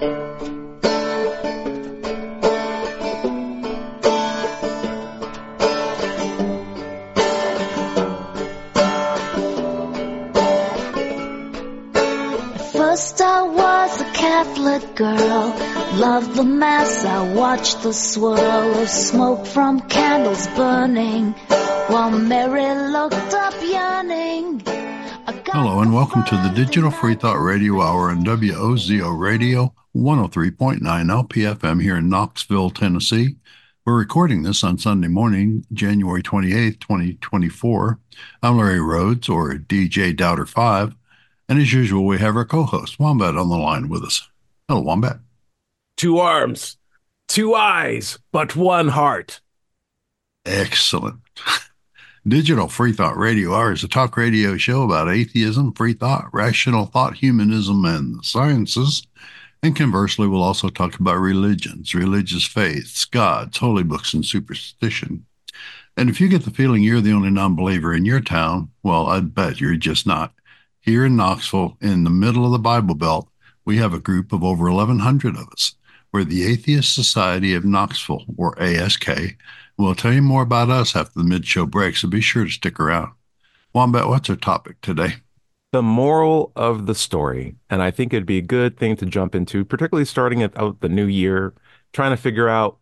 First I was a Catholic girl, loved the Mass, I watched the swirl of smoke from candles burning, while Mary looked up yearning. Hello and welcome to the Digital Free Thought Radio Hour on WOZO Radio 103.9 LPFM here in Knoxville, Tennessee. We're recording this on Sunday morning, January 28th, 2024. I'm Larry Rhodes, or DJ Doubter 5. And as usual, we have our co-host, Wombat, on the line with us. Hello, Wombat. 2 arms, 2 eyes, but 1 heart. Excellent. Digital Free Thought Radio Hour is a talk radio show about atheism, free thought, rational thought, humanism, and the sciences. And conversely, we'll also talk about religions, religious faiths, gods, holy books, and superstition. And if you get the feeling you're the only non-believer in your town, well, I'd bet you're just not. Here in Knoxville, in the middle of the Bible Belt, we have a group of over 1,100 of us. We're the Atheist Society of Knoxville, or ASK. We'll tell you more about us after the mid-show break, so be sure to stick around. Wombat, what's our topic today? The moral of the story. And I think it'd be a good thing to jump into, particularly starting out the new year, trying to figure out,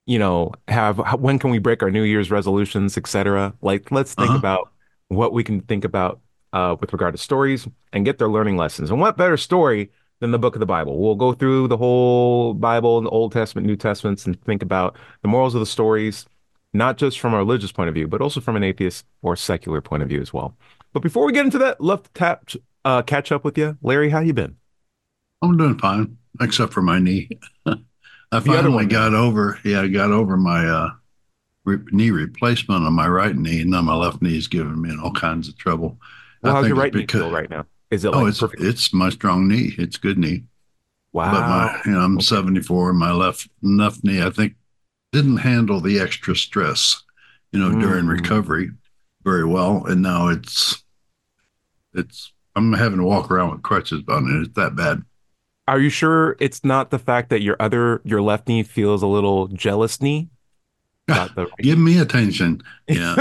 when can we break our New Year's resolutions, etc. Like, let's think about what we can think about with regard to stories and get their learning lessons. And what better story than the book of the Bible? We'll go through the whole Bible and the Old Testament, New Testaments, and think about the morals of the stories, not just from a religious point of view, but also from an atheist or secular point of view as well. But before we get into that, love to catch up with you. Larry, how you been? I'm doing fine, except for my knee. I finally got over my knee replacement on my right knee, and now my left knee is giving me all kinds of trouble. Well, how's your right knee feel right now? Is it it's my strong knee. It's good knee. Wow. But I'm 74. My left knee, I think, didn't handle the extra stress, during recovery very well. And now I'm having to walk around with crutches on it. It's that bad. Are you sure it's not the fact that your left knee feels a little jealous knee? Give me attention. Yeah.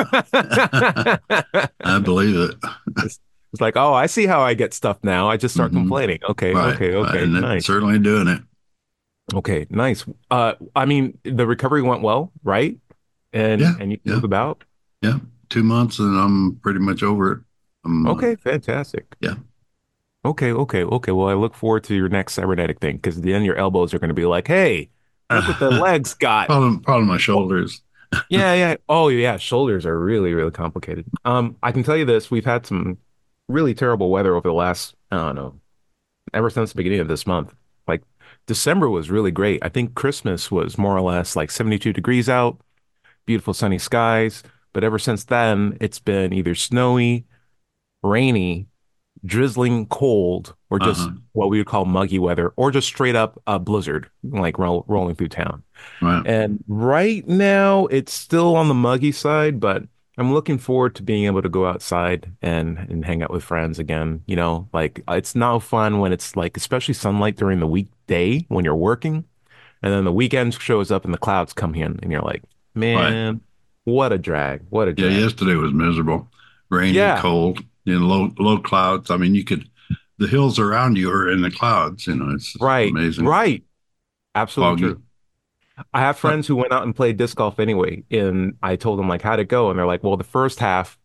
I believe it. It's like, oh, I see how I get stuff now. I just start complaining. Okay, right. Okay. And nice. Certainly doing it. Okay, nice. I mean, the recovery went well, right? And you moved about? Yeah. 2 months and I'm pretty much over it. Okay, fantastic. Yeah. Okay. Well, I look forward to your next cybernetic thing, because then your elbows are going to be like, hey, look what the legs got. Probably my shoulders. Yeah. Oh, yeah. Shoulders are really, really complicated. I can tell you this. We've had some really terrible weather over the last, I don't know, ever since the beginning of this month. Like, December was really great. I think Christmas was more or less like 72 degrees out, beautiful sunny skies. But ever since then, it's been either snowy, rainy, drizzling cold, or just what we would call muggy weather, or just straight up a blizzard, like rolling through town. Right. And right now it's still on the muggy side, but I'm looking forward to being able to go outside and hang out with friends again. Like, it's now fun when it's like, especially sunlight during the weekday when you're working, and then the weekend shows up and the clouds come in and you're like, man, what a drag. What a drag. Yeah, yesterday was miserable. Rainy, cold, low clouds. I mean, the hills around you are in the clouds, it's amazing. Right. Absolutely Foggy. true. I have friends who went out and played disc golf anyway, and I told them, like, how'd it go? And they're like, well, the first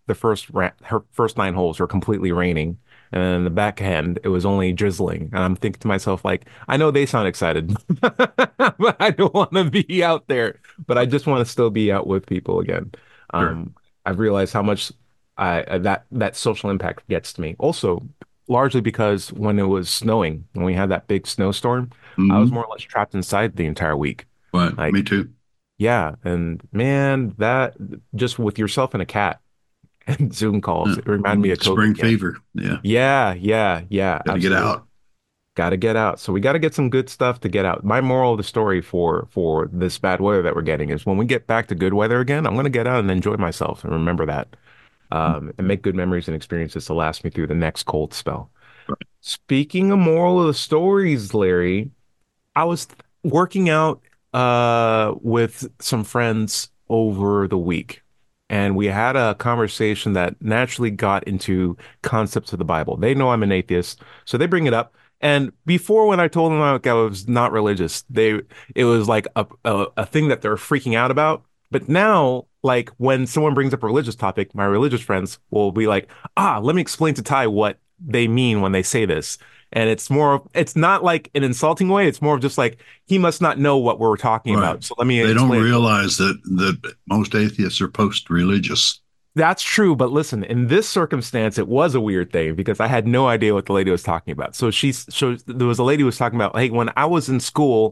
9 holes were completely raining, and then the back end, it was only drizzling. And I'm thinking to myself, like, I know they sound excited, but I don't want to be out there, but I just want to still be out with people again. Sure. I've realized how much that social impact gets to me. Also, largely because when it was snowing, when we had that big snowstorm, I was more or less trapped inside the entire week. Right. Like, me too. Yeah. And man, that just with yourself and a cat and Zoom calls, it reminded me of COVID spring again. fever. Yeah. Gotta get out. Got to get out. So we got to get some good stuff to get out. My moral of the story for this bad weather that we're getting is when we get back to good weather again, I'm going to get out and enjoy myself and remember that, and make good memories and experiences to last me through the next cold spell. Right. Speaking of moral of the stories, Larry, I was working out with some friends over the week, and we had a conversation that naturally got into concepts of the Bible. They know I'm an atheist, so they bring it up. And before, when I told them like I was not religious, it was like a thing that they're freaking out about. But now, like when someone brings up a religious topic, my religious friends will be like, "Ah, let me explain to Ty what they mean when they say this." And it's not like an insulting way. It's more of just like, he must not know what we're talking Right. about. So let me They don't explain. realize that most atheists are post-religious. That's true. But listen, in this circumstance, it was a weird thing because I had no idea what the lady was talking about. So there was a lady who was talking about, hey, when I was in school,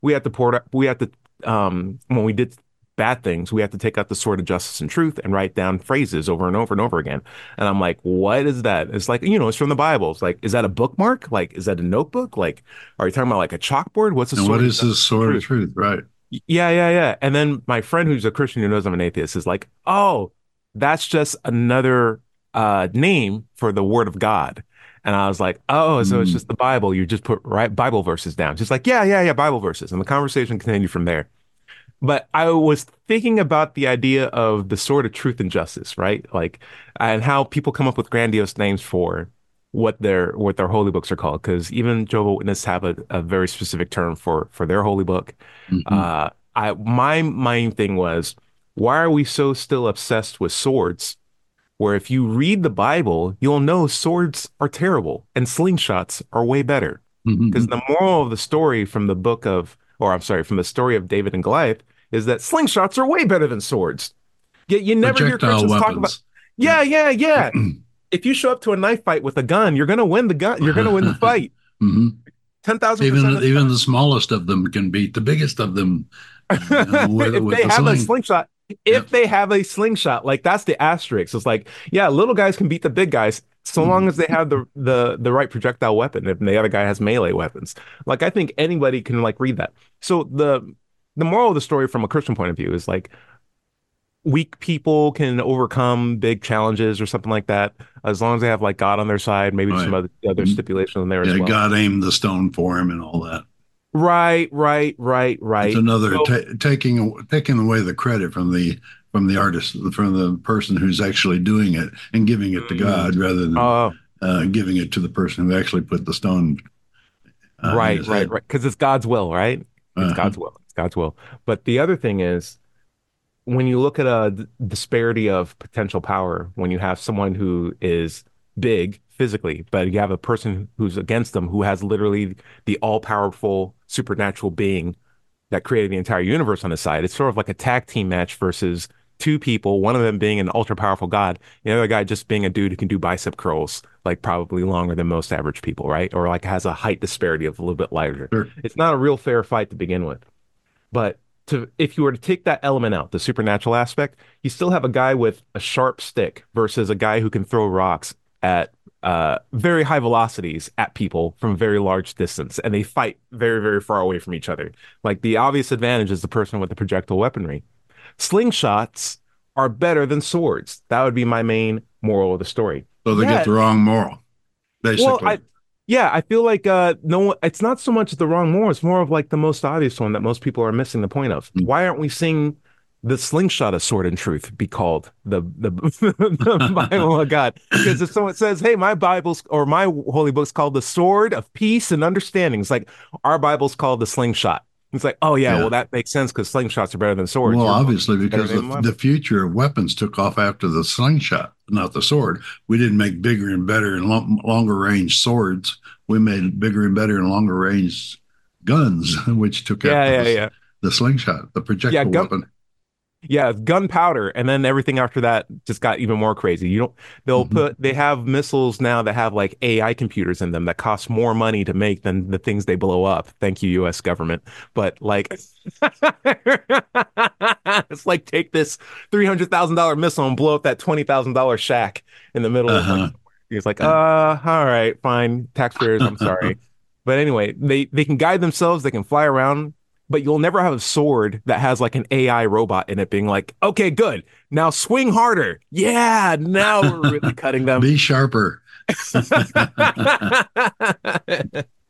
we had to, when we did bad things, we had to take out the sword of justice and truth and write down phrases over and over and over again. And I'm like, what is that? It's like, it's from the Bible. It's like, is that a bookmark? Like, is that a notebook? Like, are you talking about like a chalkboard? What's a And what sword of is justice this and sword of truth? truth? Right. Yeah. And then my friend who's a Christian who knows I'm an atheist is like, oh, that's just another name for the word of God. And I was like, oh, so it's Mm. just the Bible. You just put right Bible verses down. She's like, yeah, Bible verses. And the conversation continued from there. But I was thinking about the idea of the sword of truth and justice, right? Like, and how people come up with grandiose names for what their holy books are called. Because even Jehovah's Witnesses have a very specific term for their holy book. Hmm. My main thing was, why are we so still obsessed with swords? Where if you read the Bible, you'll know swords are terrible and slingshots are way better. Because Hmm. the moral of the story from the book of, or I'm sorry, from the story of David and Goliath is that slingshots are way better than swords. Yet you never hear Projectile Christians talk about, weapons. Yeah. yeah. If you show up to a knife fight with a gun, you're gonna win the gun. You're gonna win the fight. Hmm. 10,000% Even of the even time. the smallest of them can beat the biggest of them If with they the have a sling. slingshot, Yep. if they have a slingshot, like that's the asterisk. It's like, yeah, little guys can beat the big guys so long Mhm. as they have the right projectile weapon. If the other guy has melee weapons, like I think anybody can like read that. So the moral of the story from a Christian point of view is like weak people can overcome big challenges or something like that as long as they have like God on their side, maybe some Right. other Mhm. stipulations in there as Yeah, well. God aimed the stone for him and all that. It's Right. another So, taking away the credit from the artist, from the person who's actually doing it, and giving it to mm, God rather than uh, giving it to the person who actually put the stone in his head. right. Because it's God's will, right? It's Uh-huh. God's will. It's God's will. But the other thing is, when you look at a disparity of potential power, when you have someone who is big physically, but you have a person who's against them who has literally the all-powerful supernatural being that created the entire universe on his side. It's sort of like a tag team match versus two people, one of them being an ultra powerful god, the other guy just being a dude who can do bicep curls, like probably longer than most average people, right? Or like has a height disparity of a little bit lighter. Sure. It's not a real fair fight to begin with. But if you were to take that element out, the supernatural aspect, you still have a guy with a sharp stick versus a guy who can throw rocks at very high velocities at people from a very large distance, and they fight very, very far away from each other. Like the obvious advantage is the person with the projectile weaponry. Slingshots are better than swords. That would be my main moral of the story. So they get Yet, the wrong moral, well, basically. I feel like no, it's not so much the wrong more. It's more of like the most obvious one that most people are missing the point of. Why aren't we seeing the slingshot of sword and truth be called the Bible of God? Because if someone says, "Hey, my Bible's or my holy book's called the sword of peace and understanding," it's like our Bible's called the slingshot. It's like, oh yeah, well Yeah. that makes sense because slingshots are better than swords. Well, Your book obviously, is better because than my the book. future of weapons took off after the slingshot, not the sword. We didn't make bigger and better and longer range swords. We made bigger and better and longer range guns, which took after Yeah. the slingshot, the Yeah, projectile gun weapon. Yeah, gunpowder, and then everything after that just got even more crazy. You don't, Hmm. they have missiles now that have like AI computers in them that cost more money to make than the things they blow up. Thank you, US government. But like, it's like take this $300,000 missile and blow up that $20,000 shack in the middle of like, Uh-huh. it's like, Yeah. all right, fine, taxpayers, I'm sorry. But anyway, they can guide themselves, they can fly around, but you'll never have a sword that has like an AI robot in it being like, okay, good. Now swing harder. Yeah, now we're really cutting them. Be sharper.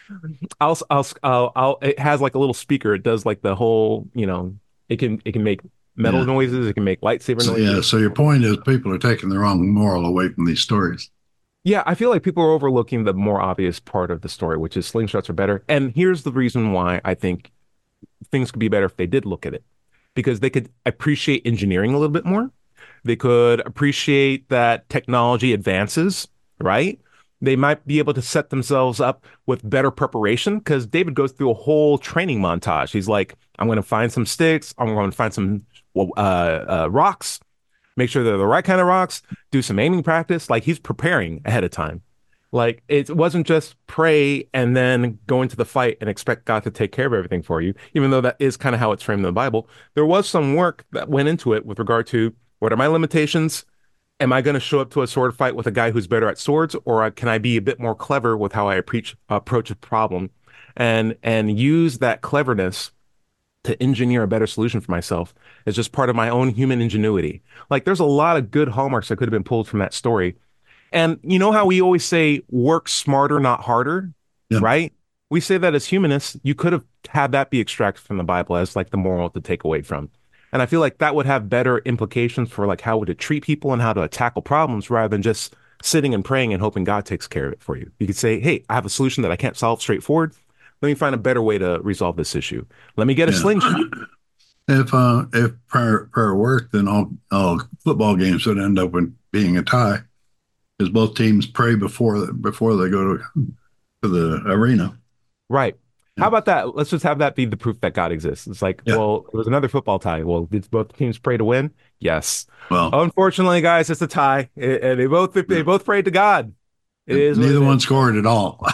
it has like a little speaker. It does like the whole, it can make metal Yeah. noises. It can make lightsaber So noises. yeah. So your point is people are taking the wrong moral away from these stories. Yeah, I feel like people are overlooking the more obvious part of the story, which is slingshots are better. And here's the reason why I think things could be better if they did look at it, because they could appreciate engineering a little bit more. They could appreciate that technology advances, right? They might be able to set themselves up with better preparation because David goes through a whole training montage. He's like, I'm going to find some sticks. I'm going to find some rocks, make sure they're the right kind of rocks, do some aiming practice. Like he's preparing ahead of time. Like it wasn't just pray and then go into the fight and expect God to take care of everything for you, even though that is kind of how it's framed in the Bible. There was some work that went into it with regard to what are my limitations? Am I going to show up to a sword fight with a guy who's better at swords, or can I be a bit more clever with how I approach a problem, and use that cleverness to engineer a better solution for myself as just part of my own human ingenuity. Like there's a lot of good hallmarks that could have been pulled from that story. And you know how we always say work smarter, not harder, Yeah. right? We say that as humanists, you could have had that be extracted from the Bible as like the moral to take away from. And I feel like that would have better implications for like how to treat people and how to tackle problems rather than just sitting and praying and hoping God takes care of it for you. You could say, hey, I have a solution that I can't solve straightforward. Let me find a better way to resolve this issue. Let me get a Yeah. slingshot. If prayer worked, then all football games would end up with being a tie because both teams pray before they go to the arena. Right. Yeah. How about that? Let's just have that be the proof that God exists. It's like, Yeah. well, it was another football tie. Well, did both teams pray to win? Yes. Well, Unfortunately, guys, it's a tie. And they yeah. both prayed to God. It is what Neither it one is. scored at all.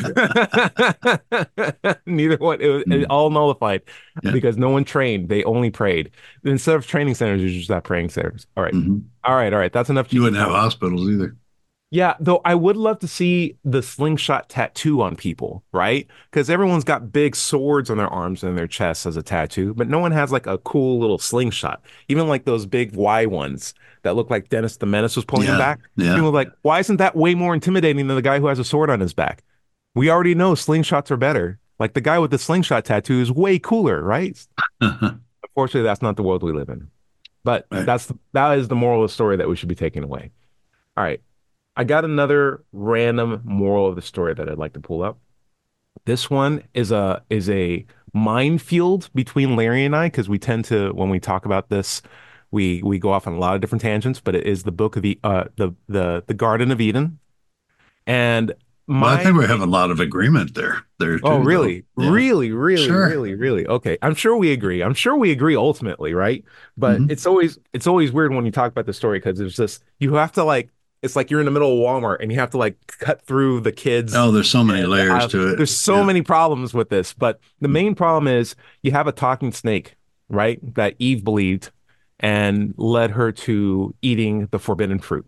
Neither one. It Mm. all nullified Yeah. because no one trained. They only prayed. Instead of training centers, you just have praying centers. All right. Hmm. All right. All right. That's enough You cheesy wouldn't have comments. hospitals either. Yeah, though I would love to see the slingshot tattoo on people, right? Because everyone's got big swords on their arms and their chests as a tattoo, but no one has like a cool little slingshot. Even like those big Y ones that look like Dennis the Menace was pulling them Yeah. back. Yeah. People are like, why isn't that way more intimidating than the guy who has a sword on his back? We already know slingshots are better. Like the guy with the slingshot tattoo is way cooler, right? Unfortunately, that's not the world we live in. But Right. that is the moral of the story that we should be taking away. All right. I got another random moral of the story that I'd like to pull up. This one is a minefield between Larry and I because we tend to when we talk about this, we go off on a lot of different tangents. But it is the book of the Garden of Eden, and Well, I my think we have a lot of agreement there oh too, though. really Yeah. really really Sure. really really okay. I'm sure we agree. I'm sure we agree ultimately, right? But Hmm. it's always weird when you talk about the story because it's just you have to like it's like you're in the middle of Walmart and you have to like cut through the kids Oh, there's so many and layers to it. there's so Yeah. many problems with this, but the Mm. main problem is you have a talking snake, right? That Eve believed and led her to eating the forbidden fruit.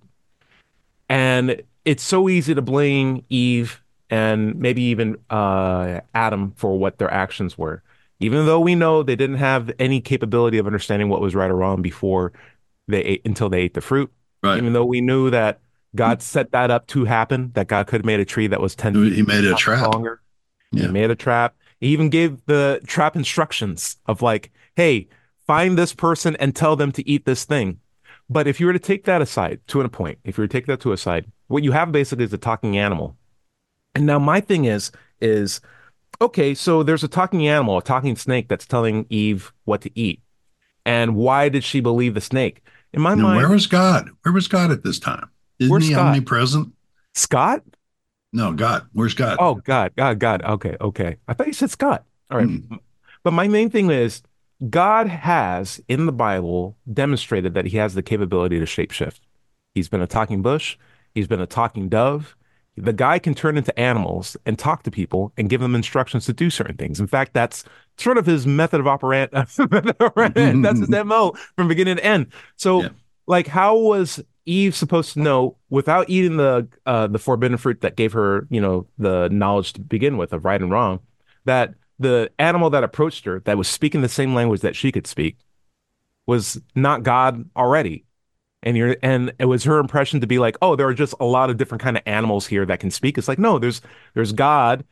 And it's so easy to blame Eve and maybe even Adam for what their actions were, even though we know they didn't have any capability of understanding what was right or wrong before they ate until they ate the fruit. Right. Even though we knew that God set that up to happen, that God could have made a tree that was 10 feet He made a trap. longer. He Yeah. made a trap. He even gave the trap instructions of like, hey, find this person and tell them to eat this thing. But if you were to take that aside to a point, if you were to take that to a side, what you have basically is a talking animal. And now my thing is okay, so there's a talking animal, a talking snake that's telling Eve what to eat. And why did she believe the snake? In my Now, where mind, was God? Where was God at this time? Isn't where's he Scott? omnipresent? Scott? No, God. Where's God? Oh, God, God, God. Okay, okay. I thought you said Scott. All right. Hmm. But my main thing is God has in the Bible demonstrated that he has the capability to shapeshift. He's been a talking bush, he's been a talking dove. The guy can turn into animals and talk to people and give them instructions to do certain things. In fact, that's sort of his method of operant. That's his MO from beginning to end. So, Yeah. like, how was Eve supposed to know without eating the forbidden fruit that gave her, the knowledge to begin with of right and wrong, that the animal that approached her, that was speaking the same language that she could speak, was not God already? And it was her impression to be like, oh, there are just a lot of different kind of animals here that can speak. It's like, no, there's God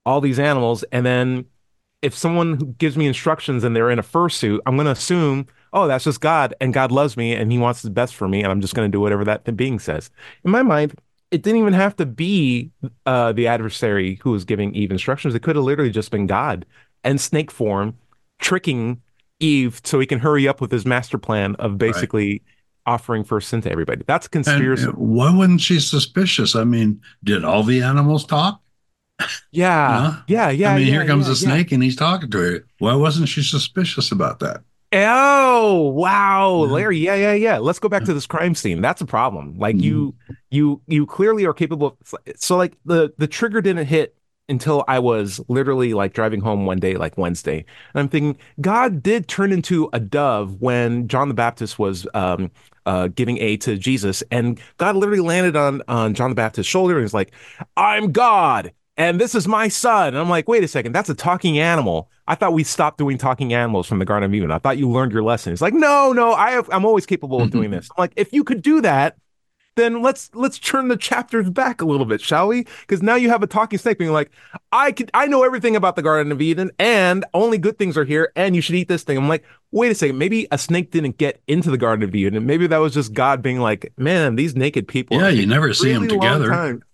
all these animals, and then if someone who gives me instructions and they're in a fursuit, I'm going to assume, oh, that's just God, and God loves me and he wants the best for me, and I'm just going to do whatever that being says. In my mind, it didn't even have to be the adversary who was giving Eve instructions. It could have literally just been God in snake form tricking Eve so he can hurry up with his master plan of Right. basically offering first sin to everybody. That's a And conspiracy. why wasn't she suspicious? I mean, did all the animals talk? You Yeah, know, yeah, I yeah, mean, yeah, here comes yeah, a yeah. snake and he's talking to her. Why wasn't she suspicious about that? Oh, wow, Yeah. Larry. Yeah, yeah, yeah. Let's go back to this crime scene. That's a problem. Like Mhm. you clearly are capable so like the trigger didn't hit until I was literally like driving home one day, like Wednesday. And I'm thinking, God did turn into a dove when John the Baptist was giving aid to Jesus. And God literally landed on John the Baptist's shoulder and he's like, I'm God. And this is my son. And I'm like, wait a second, that's a talking animal. I thought we stopped doing talking animals from the Garden of Eden. I thought you learned your lesson. It's like, no, no, I'm always capable of doing this. I'm like, if you could do that, then let's turn the chapters back a little bit, shall we? Because now you have a talking snake being like, I know everything about the Garden of Eden, and only good things are here, and you should eat this thing. I'm like, wait a second, maybe a snake didn't get into the Garden of Eden, and maybe that was just God being like, man, these naked people Yeah, are you taking never a see them really long together. time.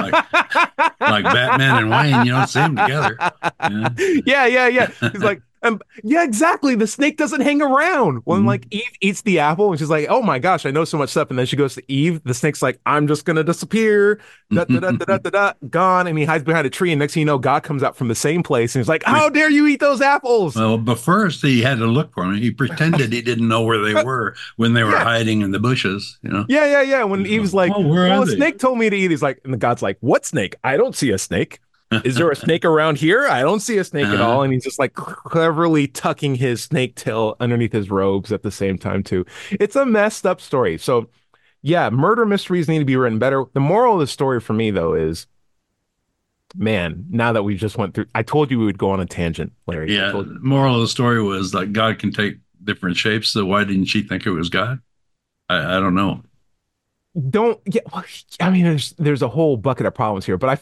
Like Batman and Wayne, you don't see them together. Yeah. Yeah, yeah, yeah. He's like, yeah, exactly. The snake doesn't hang around. When like Mhm. Eve eats the apple, and she's like, "Oh my gosh, I know so much stuff." And then she goes to Eve. The snake's like, "I'm just gonna disappear." Da da da da da da da. Gone. And he hides behind a tree. And next thing you know, God comes out from the same place, and he's like, "How dare you eat those apples?" Well, but first he had to look for them. He pretended he didn't know where they were when they were Yeah, hiding in the bushes, you know. yeah, yeah, yeah. When Eve's like, Oh, where "Well, are a they? snake told me to eat." He's like, and the God's like, "What snake? I don't see a snake." Is there a snake around here? I don't see a snake at Uh, all. And he's just like cleverly tucking his snake tail underneath his robes at the same time, too. It's a messed up story. So, yeah, murder mysteries need to be written better. The moral of the story for me, though, is man, now that we just went through, I told you we would go on a tangent, Larry. I yeah. told you. Moral of the story was that God can take different shapes. So why didn't she think it was God? I don't know. Don't, yeah, well, I mean, there's a whole bucket of problems here, but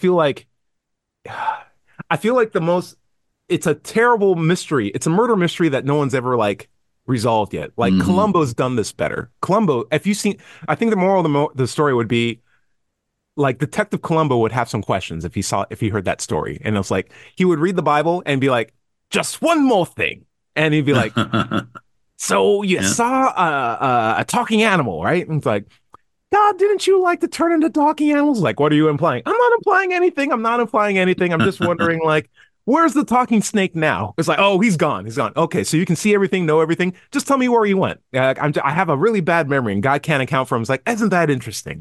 I feel like the most it's a terrible mystery. It's a murder mystery that no one's ever like resolved yet. Like Hmm. Columbo's done this better. Columbo, if you seen, I think the moral of the story would be like Detective Columbo would have some questions if he heard that story, and it's like he would read the Bible and be like, just one more thing, and he'd be like, so you Yeah. saw a talking animal, right? And it's like, God, didn't you like to turn into talking animals? Like, what are you implying? I'm not implying anything. I'm not implying anything. I'm just wondering, like, where's the talking snake now? It's like, oh, he's gone. He's gone. Okay, so you can see everything, know everything. Just tell me where he went. I have a really bad memory, and God can't account for him. It's like, isn't that interesting?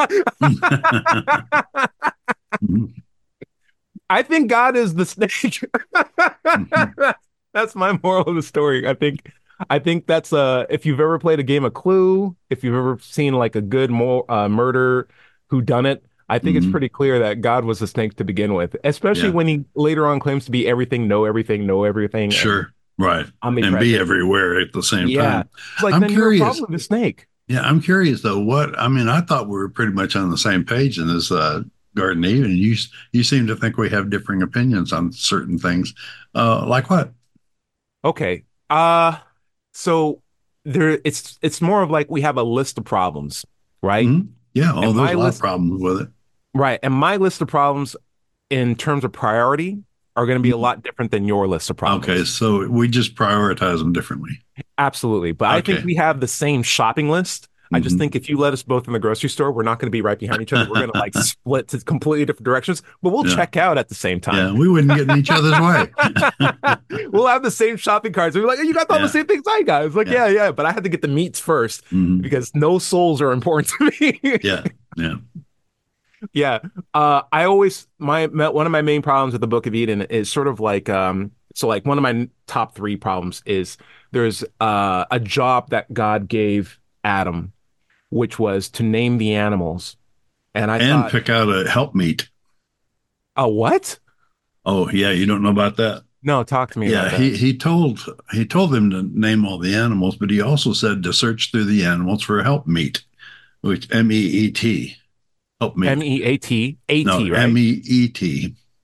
I think God is the snake. That's my moral of the story. I think that's if you've ever played a game of Clue, if you've ever seen like a good murder who done it, I think it's Hmm. pretty clear that God was the snake to begin with, especially Yeah. when he later on claims to be everything, know everything, and Sure. Right. And be omnipresent. everywhere at the same Yeah. time. It's like I'm then you're curious. probably the snake. Yeah, I'm curious though. I mean, I thought we were pretty much on the same page in this Garden of Eden. You seem to think we have differing opinions on certain things. Like what? Okay. So it's more of like we have a list of problems, right? Hmm. Yeah. Oh, And there's my a lot of list problems with it. Right. And my list of problems in terms of priority are going to be a Mhm. lot different than your list of Okay, problems. so we just prioritize them differently. Absolutely. But I think Okay. we have the same shopping list. I just Hmm. think if you let us both in the grocery store, we're not going to be right behind each other. We're going to like split to completely different directions, but we'll Yeah. check out at the same time. Yeah. We wouldn't get in each other's way. We'll have the same shopping carts. We're like, you got all the Yeah. same things I got. It's like, Yeah. yeah, yeah. But I had to get the meats first Hmm. because no souls are important to me. Yeah. Yeah. Yeah. I always one of my main problems with the Book of Eden is sort of like so like one of my top three problems is there's a job that God gave Adam, which was to name the animals. And I And thought, pick out a helpmeet. a what? Oh, yeah. You don't know about that? No, talk to me Yeah, about that. he told them to name all the animals, but he also said to search through the animals for helpmeet, which MEET, helpmeet. MEAT, AT, No, right? MEET.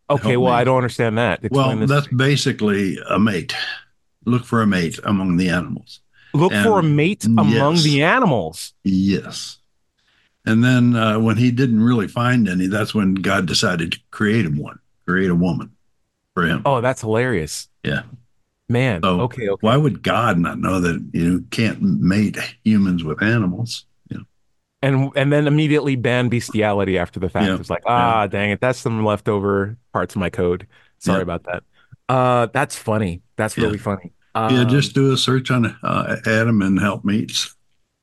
to Okay, help well, I mate. don't understand that. Well, Explain this to that's me. basically a mate. Look for a mate among the animals. Look for a And mate among yes, the animals. yes. And then when he didn't really find any, that's when God decided to create a woman for him. Oh, that's hilarious. Yeah. Man, So okay, why okay. would God not know that you can't mate humans with animals? And then immediately ban bestiality after the fact. Yeah. It's like, Yeah. ah, dang it, that's some leftover parts of my code. Sorry Yeah. about that. That's funny. That's Yeah. really funny. Yeah. Just do a search on Adam and helpmates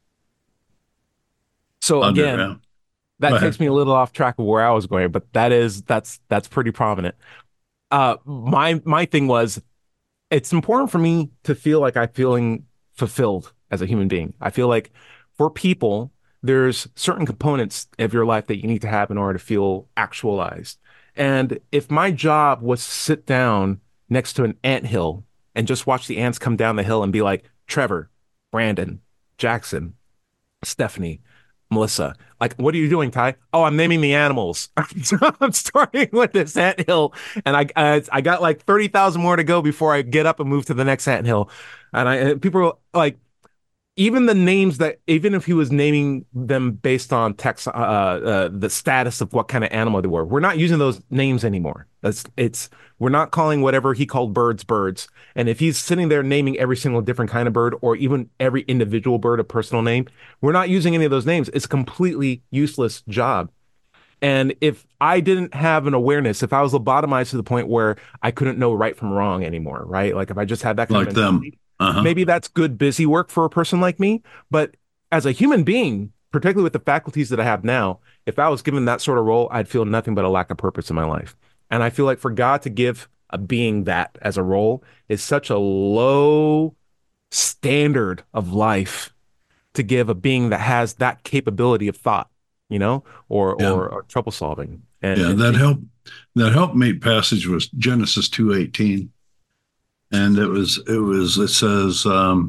So again, underground. Go that ahead. takes me a little off track of where I was going, but that's pretty prominent. My thing was it's important for me to feel like I'm feeling fulfilled as a human being. I feel like for people, there's certain components of your life that you need to have in order to feel actualized. And if my job was to sit down next to an ant hill and just watch the ants come down the hill and be like, Trevor, Brandon, Jackson, Stephanie, Melissa. Like, what are you doing, Ty? Oh, I'm naming the animals. I'm starting with this ant hill, and I got like 30,000 more to go before I get up and move to the next ant hill. And people are like, even the names that, even if he was naming them based on text, the status of what kind of animal they were, we're not using those names anymore. We're not calling whatever he called birds birds. And if he's sitting there naming every single different kind of bird or even every individual bird a personal name, we're not using any of those names. It's a completely useless job. And if I didn't have an awareness, if I was lobotomized to the point where I couldn't know right from wrong anymore, right? Like if I just had that kind of Like them. mentality, Uh-huh. maybe that's good busy work for a person like me. But as a human being, particularly with the faculties that I have now, if I was given that sort of role, I'd feel nothing but a lack of purpose in my life. And I feel like for God to give a being that as a role is such a low standard of life to give a being that has that capability of thought, you know, Yeah. or trouble solving. Yeah. And That helpmate passage was Genesis 2:18. And it says,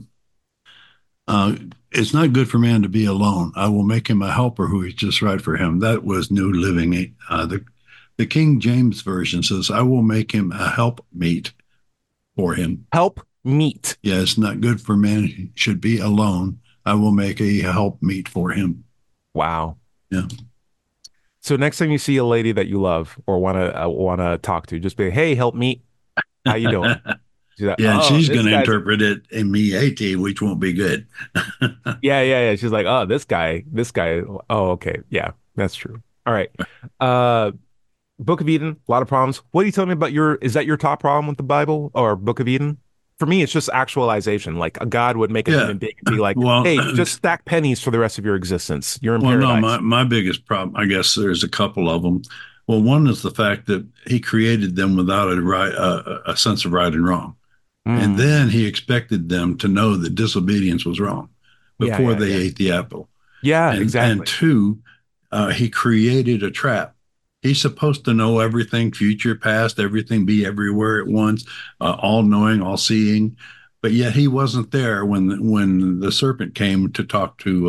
uh, it's not good for man to be alone. I will make him a helper who is just right for him. That was New Living. The King James Version says, I will make him a helpmeet for him. help meet. Yeah, it's not good for man he should be alone. I will make a helpmeet for him. Wow. Yeah. So next time you see a lady that you love or want to talk to, just be, hey, help meet. How you doing? She's like, Yeah, and oh, she's this going to guy's interpret it in me AT, which won't be good. yeah. She's like, oh, this guy. Oh, okay, yeah, that's true. All right. Uh, Book of Eden, a lot of problems. What do you tell me about is that your top problem with the Bible or Book of Eden? For me, it's just actualization. Like a God would make a Yeah. human being and be like, Well, hey, just stack pennies for the rest of your existence. You're in well, no, paradise. my biggest problem, I guess there's a couple of them. Well, one is the fact that he created them without a sense of right and wrong. And Mm. then he expected them to know that disobedience was wrong Yeah, before yeah, they yeah. ate the apple. Yeah, And exactly. two, he created a trap. He's supposed to know everything, future, past, everything, be everywhere at once, all knowing, all seeing. But yet he wasn't there when the serpent came to talk to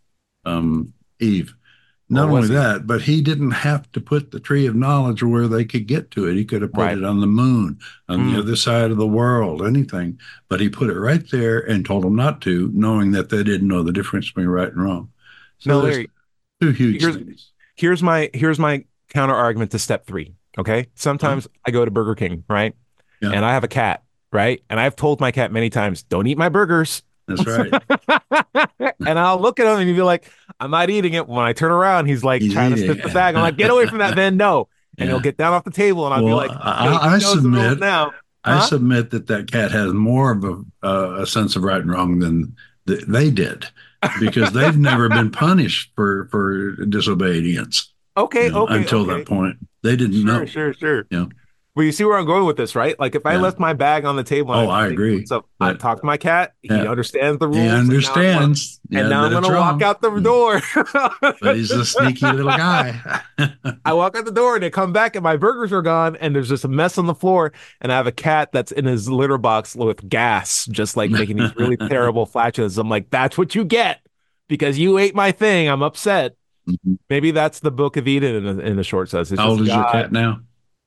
Eve. Or Not was only he? that, but he didn't have to put the tree of knowledge where they could get to it. He could have put Right. it on the moon, on the Mm. other side of the world, anything. But he put it right there and told them not to, knowing that they didn't know the difference between right and wrong. So Now, there's Larry, two huge here's things. here's my counter argument to step three. Okay. Huh? Sometimes I go to Burger King, right? Yeah, And I have a cat, right? And I've told my cat many times, don't eat my burgers. that's right. And I'll look at him and he'll be like, I'm not eating it. When I turn around, he's like He's trying to eating sniff the it. bag. I'm like, get away from that, then no. And he'll Yeah. get down off the table and I'll be Well, like, okay, he knows the rules now. I Huh? submit that that cat has more of a sense of right and wrong than they did, because they've never been punished for disobedience. Okay, okay, Until that okay. point, they didn't Sure, know. sure, sure. You know, Well, you see where I'm going with this, right? Like if I yeah. left my bag on the table and Oh, I I think, agree. so I But talk to my cat, he yeah, understands the he rules, understands. and Yeah, now I'm that it's gonna walk wrong. out the door. But he's a sneaky little guy. I walk out the door and I come back and my burgers are gone and there's just a mess on the floor and I have a cat that's in his litter box with gas, just like making these really terrible flatulence. I'm like, that's what you get because you ate my thing. I'm upset. Maybe that's the Book of Eden in the short sense. It's How old just is your God. cat now?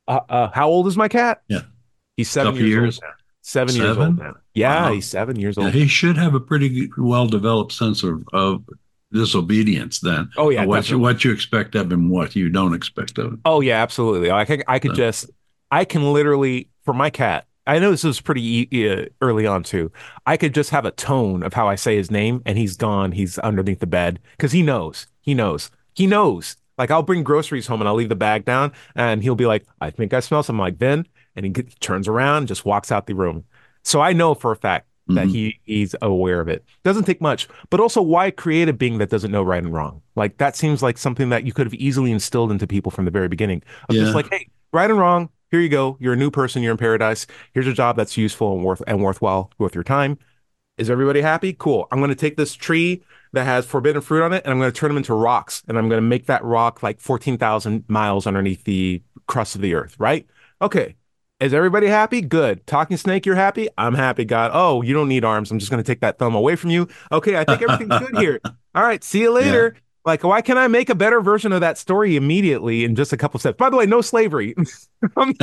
How old is my cat? Yeah. He's 7 Couple years old years? now. 7 years old 7? now. Yeah, Wow. he's 7 years Yeah, old. he should have a pretty well developed sense of disobedience then. Oh yeah, definitely. What you expect of him, what you don't expect of him. Oh yeah, absolutely. I could So, just, I can literally, for my cat, I know this was pretty early on too. I could just have a tone of how I say his name and he's gone. He's underneath the bed because he knows. He knows. He knows. Like I'll bring groceries home and I'll leave the bag down and he'll be like, I think I smell something like Ben. And turns around and just walks out the room. So I know for a fact that mhm. he's aware of it. Doesn't take much, but also why create a being that doesn't know right and wrong? Like that seems like something that you could have easily instilled into people from the very beginning of just Yeah. like, hey, right and wrong, here you go. You're a new person, you're in paradise. Here's a job that's useful and worthwhile worth your time. Is everybody happy? Cool. I'm going to take this tree that has forbidden fruit on it and I'm going to turn them into rocks and I'm going to make that rock like 14,000 miles underneath the crust of the earth, right? Okay. Is everybody happy? Good. Talking snake, you're happy? I'm happy, God. Oh, you don't need arms. I'm just going to take that thumb away from you. Okay, I think everything's good here. All right, see you Yeah. later. Like, why can I make a better version of that story immediately in just a couple steps? By the way, no slavery. Do what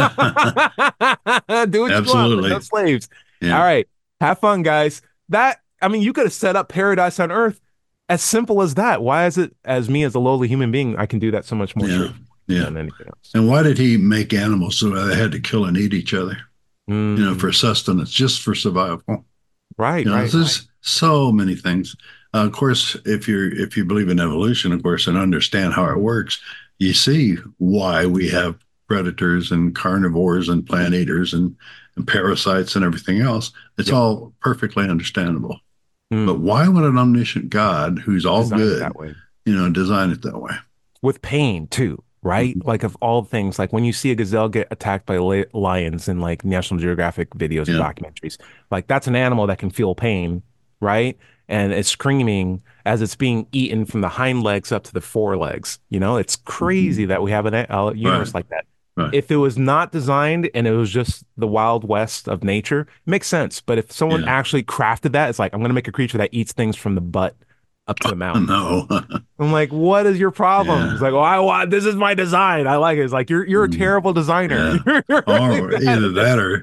you want, but Absolutely. no slaves. All Yeah. right, have fun, guys. I mean, you could have set up paradise on Earth as simple as that. Why is it, as me, as a lowly human being, I can do that so much more Yeah. Yeah. than anything else? And why did he make animals so they had to kill and eat each other? Mm, For sustenance, just for survival. right, right. There's so many things. Of course, if you believe in evolution, of course, and understand how it works, you see why we have predators and carnivores and plant eaters and parasites and everything else. It's Yep. all perfectly understandable. Mm, But why would an omniscient God, who's all design it good, that way. design it that way? With pain too, right? Mhm. Like of all things, like when you see a gazelle get attacked by lions in like National Geographic videos and Yeah. documentaries, like that's an animal that can feel pain, right? And it's screaming as it's being eaten from the hind legs up to the forelegs. It's crazy that we have a universe Right. like that. Right. If it was not designed and it was just the wild west of nature, it makes sense. But if someone Yeah. actually crafted that, it's like, I'm going to make a creature that eats things from the butt up to the mouth. No. I'm like, what is your problem? Yeah. It's like, this is my design. I like it. It's like you're a terrible designer. You're really Or bad either at that this. or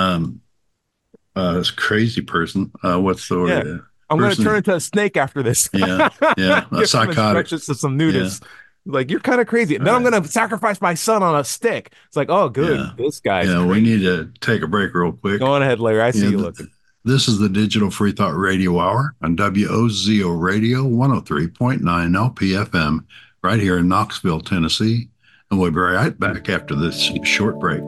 this crazy person. What's the Yeah. word? I'm going to Person. turn into a snake after this. Yeah. Yeah. A Give some psychotic. instructions to some nudists. Like, you're kind of crazy. Then I'm Right. going to sacrifice my son on a stick. It's like, oh, good. Yeah. This guy's Yeah. We crazy. need to take a break real quick. Go on ahead, Larry. I see Yeah, you looking. This is the Digital Free Thought Radio Hour on WOZO Radio 103.9 LPFM right here in Knoxville, Tennessee. And we'll be right back after this short break.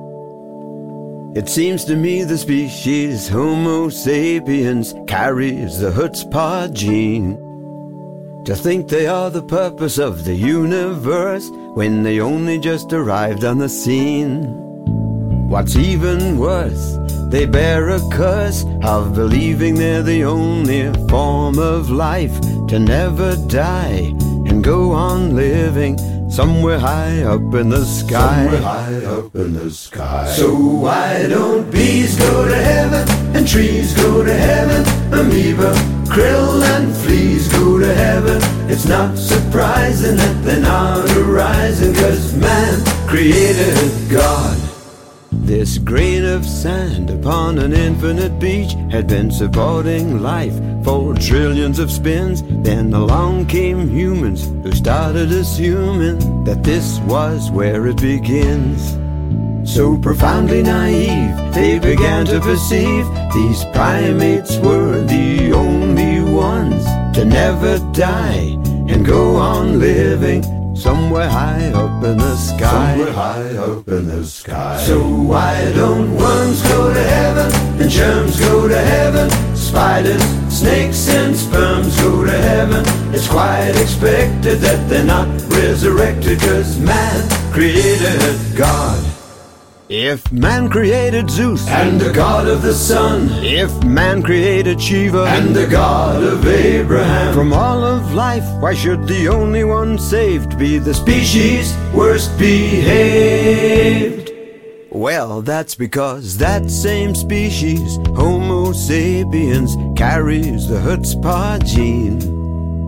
It seems to me the species Homo sapiens carries the chutzpah gene. To think they are the purpose of the universe when they only just arrived on the scene. What's even worse, they bear a curse of believing they're the only form of life to never die and go on living somewhere high up in the sky. Somewhere high up in the sky. So why don't bees go to heaven and trees go to heaven? Amoeba, krill and fleas go to heaven. It's not surprising that they're not arising, 'cause man created God. This grain of sand upon an infinite beach had been supporting life for trillions of spins. Then along came humans who started assuming that this was where it begins. So profoundly naive, they began to perceive these primates were the only ones to never die and go on living somewhere high up in the sky. Somewhere high up in the sky. So why don't worms go to heaven and germs go to heaven? Spiders, snakes and sperms go to heaven. It's quite expected that they're not resurrected, 'cause man created God. If man created Zeus and the god of the sun, if man created Shiva and the god of Abraham, from all of life, why should the only one saved be the species worst behaved? Well, that's because that same species, Homo sapiens, carries the chutzpah gene.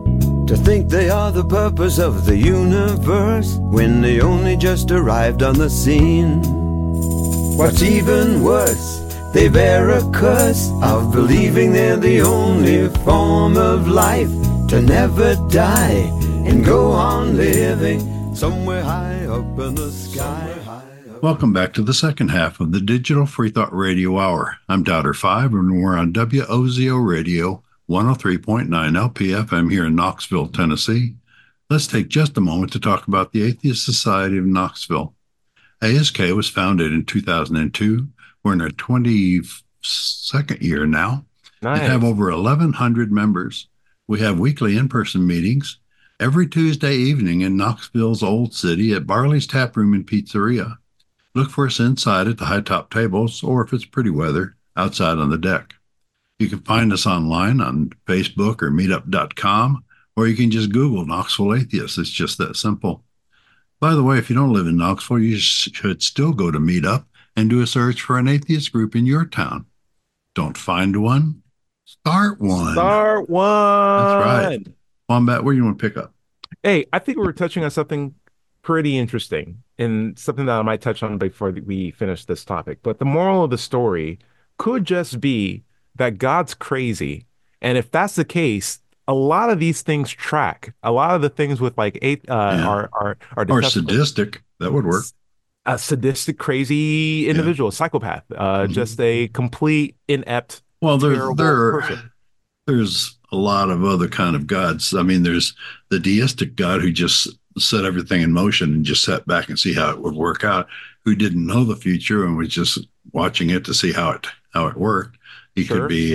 To think they are the purpose of the universe when they only just arrived on the scene. What's even worse, they bear a curse of believing they're the only form of life to never die and go on living somewhere high up in the sky. Welcome back to the second half of the Digital Free Thought Radio Hour. I'm Doubter 5, and we're on WOZO Radio 103.9 LPFM here in Knoxville, Tennessee. Let's take just a moment to talk about the Atheist Society of Knoxville. ASK was founded in 2002. We're in our 22nd year now. Nice. We have over 1,100 members. We have weekly in-person meetings every Tuesday evening in Knoxville's Old City at Barley's Tap Room and Pizzeria. Look for us inside at the high top tables, or if it's pretty weather, outside on the deck. You can find us online on Facebook or meetup.com, or you can just Google Knoxville Atheists. It's just that simple. By the way, if you don't live in Knoxville, you should still go to Meetup and do a search for an atheist group in your town. Don't find one? Start one. Start one. That's right. Wombat, where do you want to pick up? Hey, I think we were touching on something pretty interesting and something that I might touch on before we finish this topic. But the moral of the story could just be that God's crazy. And if that's the case, a lot of these things track. A lot of the things with like are or sadistic. That would work. A sadistic, crazy individual, psychopath, just a complete inept. Well, there's a lot of other kind of gods. I mean, there's the deistic God who just set everything in motion and just sat back and see how it would work out, who didn't know the future and was just watching it to see how it worked. He could be,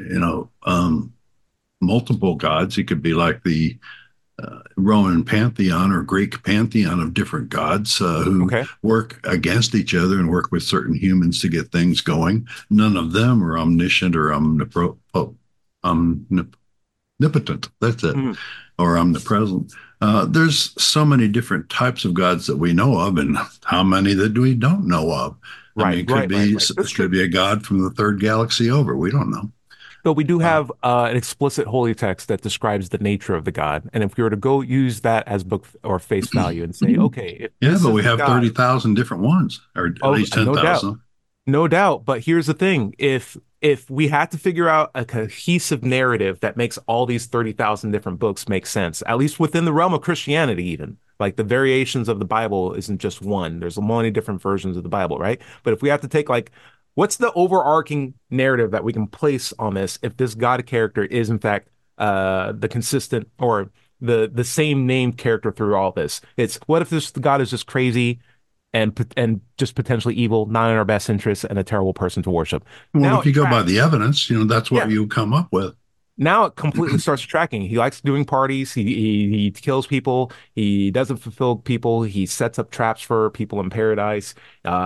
multiple gods. He could be like the Roman pantheon or Greek pantheon of different gods who work against each other and work with certain humans to get things going. None of them are omniscient or omnipotent. That's it. Or omnipresent. There's so many different types of gods that we know of, and how many that we don't know of. It could be a god from the third galaxy over. We don't know. But we do have an explicit holy text that describes the nature of the god. And if we were to go use that as book or face value and say, okay. But we have 30,000 different ones, or at least 10,000. No doubt. But here's the thing. If we had to figure out a cohesive narrative that makes all these 30,000 different books make sense, at least within the realm of Christianity even, like the variations of the Bible isn't just one. There's many different versions of the Bible, right? But if we have to take what's the overarching narrative that we can place on this if this God character is in fact the consistent or the same named character through all this? It's what if this God is just crazy and just potentially evil, not in our best interest, and a terrible person to worship? Well, now, if you go by the evidence, that's what you come up with. Now it completely starts tracking. He likes doing parties. He kills people. He doesn't fulfill people. He sets up traps for people in paradise.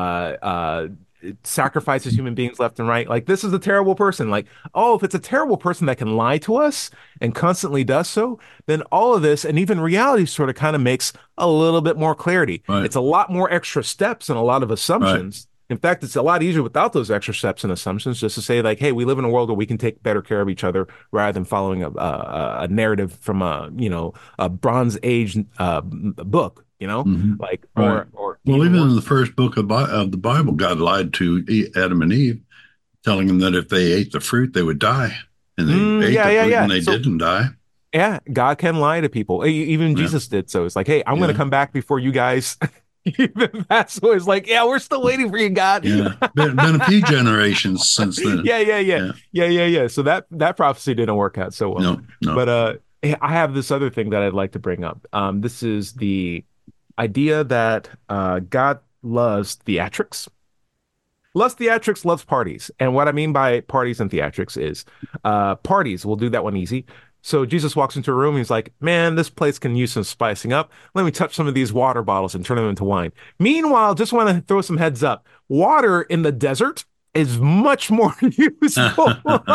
Sacrifices human beings left and right. Like, this is a terrible person. Like, if it's a terrible person that can lie to us and constantly does so, then all of this and even reality sort of kind of makes a little bit more clarity. Right. It's a lot more extra steps and a lot of assumptions. Right. In fact, it's a lot easier without those extra steps and assumptions, just to say like, hey, we live in a world where we can take better care of each other rather than following a narrative from a Bronze Age book. Or even in the first book of the Bible, God lied to Adam and Eve, telling them that if they ate the fruit, they would die, and they ate the fruit and they didn't die. Yeah, God can lie to people. Even Jesus did so. It's like, hey, I'm going to come back before you guys. Even that's always like, we're still waiting for you, God. Been a few generations since then. Yeah. So that prophecy didn't work out so well. No. But I have this other thing that I'd like to bring up. This is the idea that God loves theatrics. Loves theatrics, loves parties. And what I mean by parties and theatrics is parties. We'll do that one easy. So Jesus walks into a room. He's like, man, this place can use some spicing up. Let me touch some of these water bottles and turn them into wine. Meanwhile, just want to throw some heads up. Water in the desert is much more useful.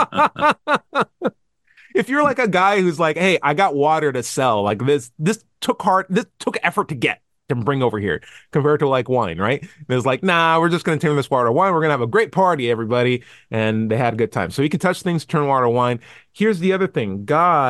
If you're like a guy who's like, hey, I got water to sell, like this took effort to get and bring over here compared to like wine, right? And it's like, nah, we're just going to turn this water to wine. We're going to have a great party, everybody. And they had a good time. So you can touch things, turn water to wine. Here's the other thing. God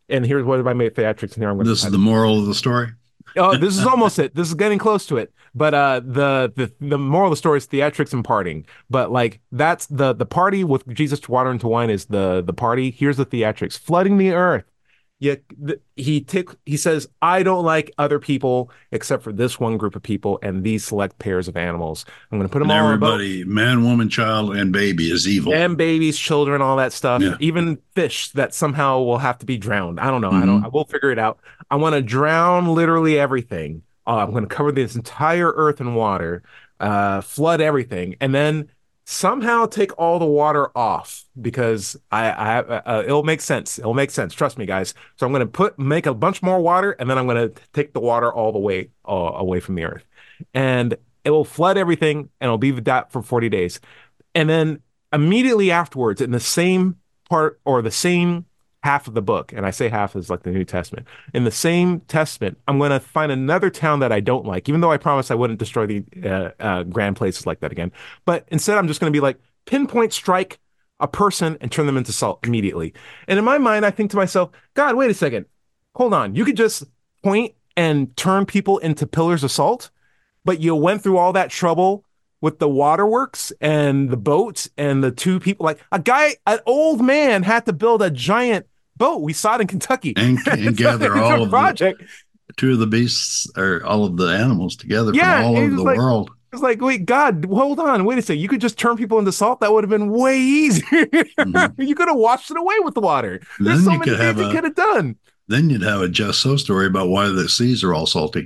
And here's what I made theatrics, and here I'm going to. This is the moral of the story. Oh, this is almost it. This is getting close to it. But the moral of the story is theatrics and partying. But like that's the party with Jesus water into wine is the party. Here's the theatrics: flooding the earth. Yeah, he says, I don't like other people except for this one group of people and these select pairs of animals. I'm going to put them And all in a boat. everybody, man, woman, child, and baby is evil. And babies, children, all that stuff. Yeah. Even fish that somehow will have to be drowned. I don't know. Mhm. I will figure it out. I want to drown literally everything. I'm going to cover this entire earth in water, flood everything, and then somehow take all the water off because it'll make sense. It'll make sense. Trust me, guys. So I'm going to make a bunch more water, and then I'm going to take the water all the way away from the earth, and it will flood everything, and it'll be that for 40 days. And then immediately afterwards, in the same part or the same half of the book, and I say half is like the New Testament, in the same testament, I'm going to find another town that I don't like, even though I promised I wouldn't destroy the grand places like that again. But instead, I'm just going to be like, pinpoint strike a person and turn them into salt immediately. And in my mind, I think to myself, God, wait a second. Hold on. You could just point and turn people into pillars of salt, but you went through all that trouble with the waterworks and the boats and the two people. Like an old man had to build a giant boat. We saw it in Kentucky. And gather all of project. Two of the beasts or all of the animals together Yeah, from all over the world. It's like, wait, God, hold on, wait a second. You could just turn people into salt. That would have been way easier. Mhm. You could have washed it away with the water. There's Then so you many could things have you could have done. Then you'd have a Just So story about why the seas are all salty.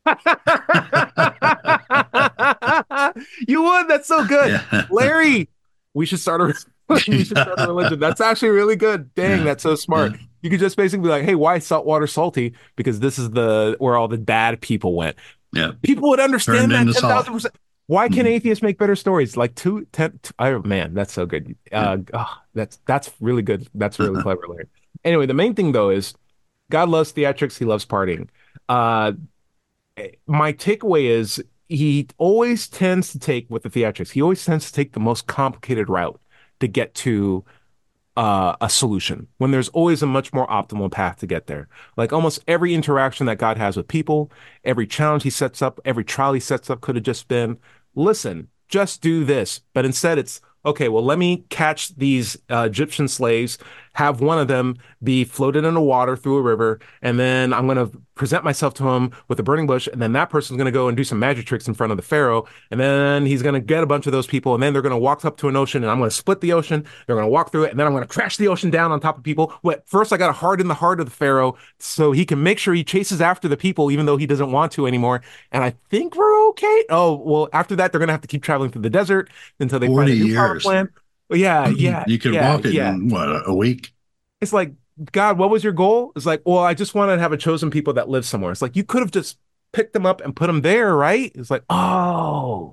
You would. That's so good. Yeah. Larry, we should start a religion. That's actually really good. Dang, Yeah. that's so smart. Yeah. You could just basically be like, hey, why is saltwater salty? Because this is where all the bad people went. Yeah. People would understand Turned that into 10,000%. Why can Mhm. atheists make better stories? Like oh man, that's so good. That's really good. That's really clever, Larry. Anyway, the main thing though is God loves theatrics, he loves partying. My takeaway is he always tends to take with the theatrics, he always tends to take the most complicated route to get to a solution when there's always a much more optimal path to get there. Like almost every interaction that God has with people, every challenge he sets up, every trial he sets up could have just been, listen, just do this. But instead it's, okay, well, let me catch these Egyptian slaves, have one of them be floated in the water through a river, and then I'm going to present myself to him with a burning bush, and then that person's going to go and do some magic tricks in front of the Pharaoh, and then he's going to get a bunch of those people, and then they're going to walk up to an ocean, and I'm going to split the ocean, they're going to walk through it, and then I'm going to crash the ocean down on top of people. But first, I got to harden the heart of the Pharaoh so he can make sure he chases after the people, even though he doesn't want to anymore, and I think we're okay. Oh, well, after that, they're going to have to keep traveling through the desert until they find 40 a new power years. plant. Yeah. You could walk it in what, a week? It's like, God, what was your goal? It's like, well, I just wanted to have a chosen people that live somewhere. It's like, you could have just picked them up and put them there, right? It's like, oh,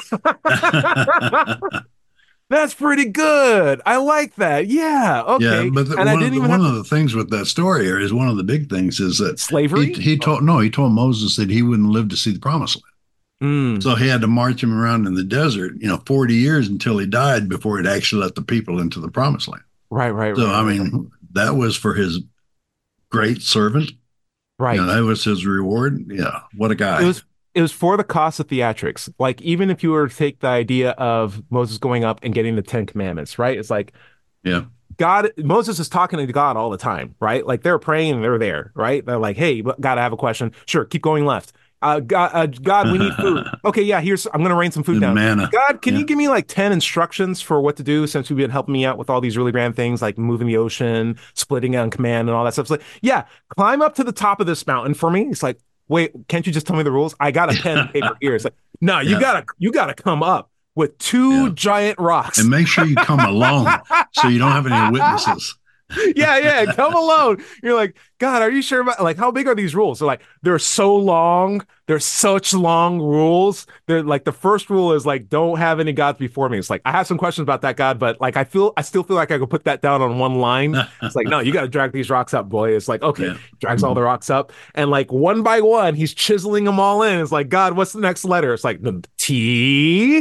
that's pretty good. I like that. Yeah. Okay. Yeah, but And I didn't even one have of the things with that story here is one of the big things is that slavery. he told Moses that he wouldn't live to see the promised land. So he had to march him around in the desert, 40 years until he died before he'd actually let the people into the promised land. Right. So, I mean, that was for his great servant. Right. That was his reward. Yeah. What a guy. It was for the cost of theatrics. Like, even if you were to take the idea of Moses going up and getting the 10 Commandments, right? It's like, yeah. Moses is talking to God all the time, right? Like they're praying and they're there, right? They're like, hey, God, I have a question. Sure, keep going left. God, we need food. Okay, yeah, I'm going to rain some food down. Manna. God, can you give me like 10 instructions for what to do since you've been helping me out with all these really grand things like moving the ocean, splitting on command and all that stuff? It's like, yeah, climb up to the top of this mountain for me. It's like, wait, can't you just tell me the rules? I got a pen and paper here. It's like, no, you gotta come up with two giant rocks. And make sure you come alone so you don't have any witnesses. Yeah, come alone. You're like, God, are you sure about, like, how big are these rules? They're so long. They're such long rules. They're like, the first rule is like, don't have any gods before me. It's like, I have some questions about that God, but like, I still feel like I could put that down on one line. It's like, no, you got to drag these rocks up, boy. It's like, okay, drags all the rocks up. And like one by one, he's chiseling them all in. It's like, God, what's the next letter? It's like the T.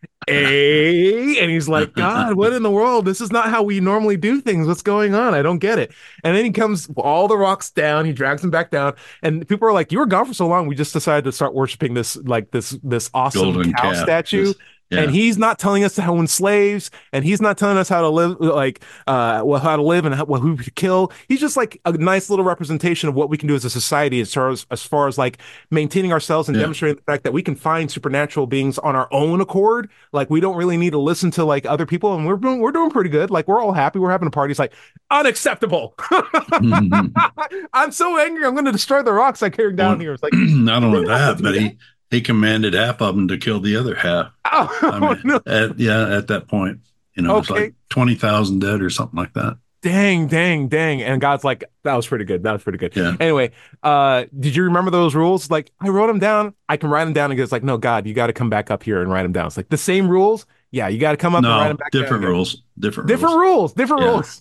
And he's like, God, what in the world? This is not how we normally do things. What's going on? I don't get it. And then he comes all the rocks down. He drags them back down, and people are like, "You were gone for so long. We just decided to start worshiping this like this awesome Golden cow calf. statue." And Yeah. he's not telling us how to own slaves, and he's not telling us how to live, like, well, how to live and who to kill. He's just like a nice little representation of what we can do as a society, as far as like maintaining ourselves and Yeah. demonstrating the fact that we can find supernatural beings on our own accord. Like, we don't really need to listen to like other people, and we're doing pretty good. Like, we're all happy. We're having a party. It's like unacceptable. I'm so angry. I'm going to destroy the rocks I carried down here. It's like, Not only that, but he commanded half of them to kill the other half. oh, I mean, no. at that point, it's Okay. like 20,000 dead or something like that. Dang. And God's like, that was pretty good. That was pretty good. Yeah. Anyway, did you remember those rules? Like, I wrote them down. I can write them down, and it's like, no, God, you got to come back up here and write them down. It's like the same rules. Yeah, you got to come up and write No, them back different down. rules. Different Different rules. Different Yeah. rules.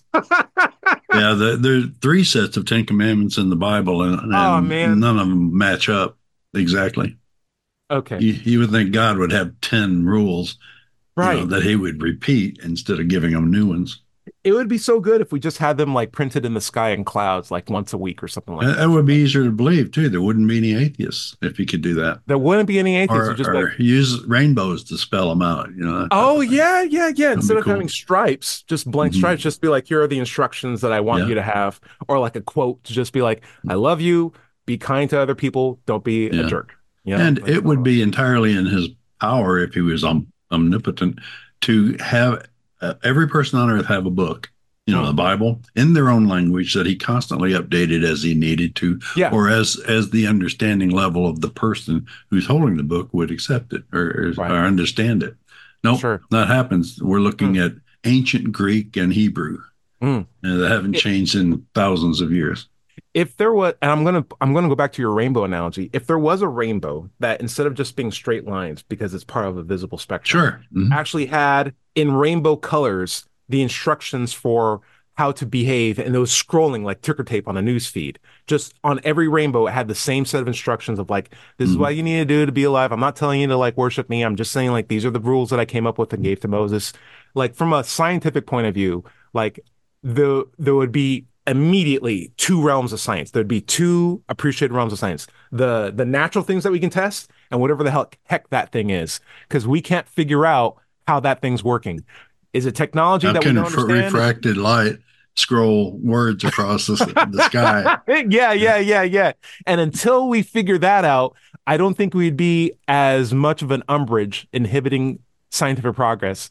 Yeah, there's 3 sets of 10 commandments in the Bible, and Oh, man. none of them match up exactly. Okay. You would think God would have 10 rules, Right. that he would repeat instead of giving them new ones. It would be so good if we just had them like printed in the sky in clouds, like once a week or something like that. That would be easier to believe too. There wouldn't be any atheists if you could do that, There wouldn't be any atheists. or, You just or like, use rainbows to spell them out. That type oh of thing. yeah. Instead be of cool. having stripes, just blank Mhm. stripes, just be like, here are the instructions that I want Yeah. you to have, or like a quote to just be like, I love you, be kind to other people, don't be a Yeah. jerk. And Like, it would be entirely in his power, if he was omnipotent, to have every person on earth have a book, Mm. the Bible, in their own language that he constantly updated as he needed to, Yeah. or as the understanding level of the person who's holding the book would accept it or Right. understand it. Nope, Sure. that happens. We're looking at ancient Greek and Hebrew, Mm. and that haven't changed in thousands of years. If there was, and I'm gonna go back to your rainbow analogy. If there was a rainbow that instead of just being straight lines, because it's part of a visible spectrum, Sure. Mhm. actually had in rainbow colors the instructions for how to behave, and it was scrolling like ticker tape on a news feed. Just on every rainbow, it had the same set of instructions of like, this is Mhm. what you need to do to be alive. I'm not telling you to like worship me. I'm just saying like these are the rules that I came up with and gave to Moses. Like, from a scientific point of view, like there would be immediately 2 realms of science. There'd be 2 appreciated realms of science. The natural things that we can test, and whatever the heck that thing is, because we can't figure out how that thing's working. Is it technology How that we can don't understand? refracted light scroll words across the sky? Yeah. And until we figure that out, I don't think we'd be as much of an umbrage inhibiting scientific progress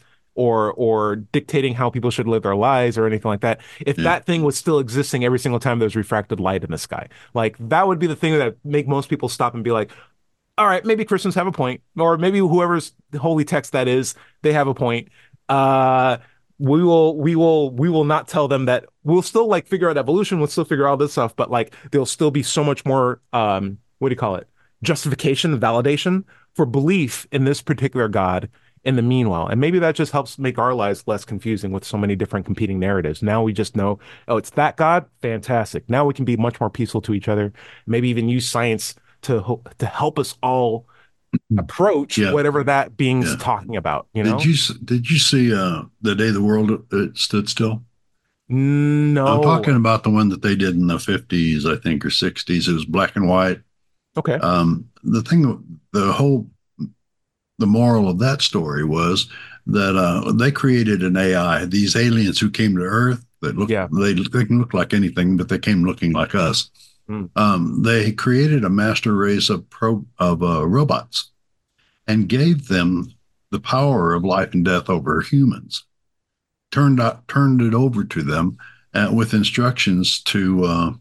or dictating how people should live their lives or anything like that. If Yeah. that thing was still existing every single time there's refracted light in the sky, like that would be the thing that make most people stop and be like, all right, maybe Christians have a point, or maybe whoever's holy text that is, they have a point. We will not tell them that. We'll still like figure out evolution, we'll still figure out all this stuff, but like there'll still be so much more what do you call it? Justification, validation for belief in this particular God in the meanwhile. And maybe that just helps make our lives less confusing with so many different competing narratives. Now we just know, oh, it's that God, fantastic. Now we can be much more peaceful to each other, maybe even use science to help us all approach Yeah. whatever that being's Yeah. talking about, Did you see the day the world stood still? No. I'm talking about the one that they did in the 50s, I think, or 60s. It was black and white. Okay. The moral of that story was that they created an AI. These aliens who came to Earth that they can look like anything, but they came looking like us. They created a master race of robots and gave them the power of life and death over humans. Turned it over to them with instructions to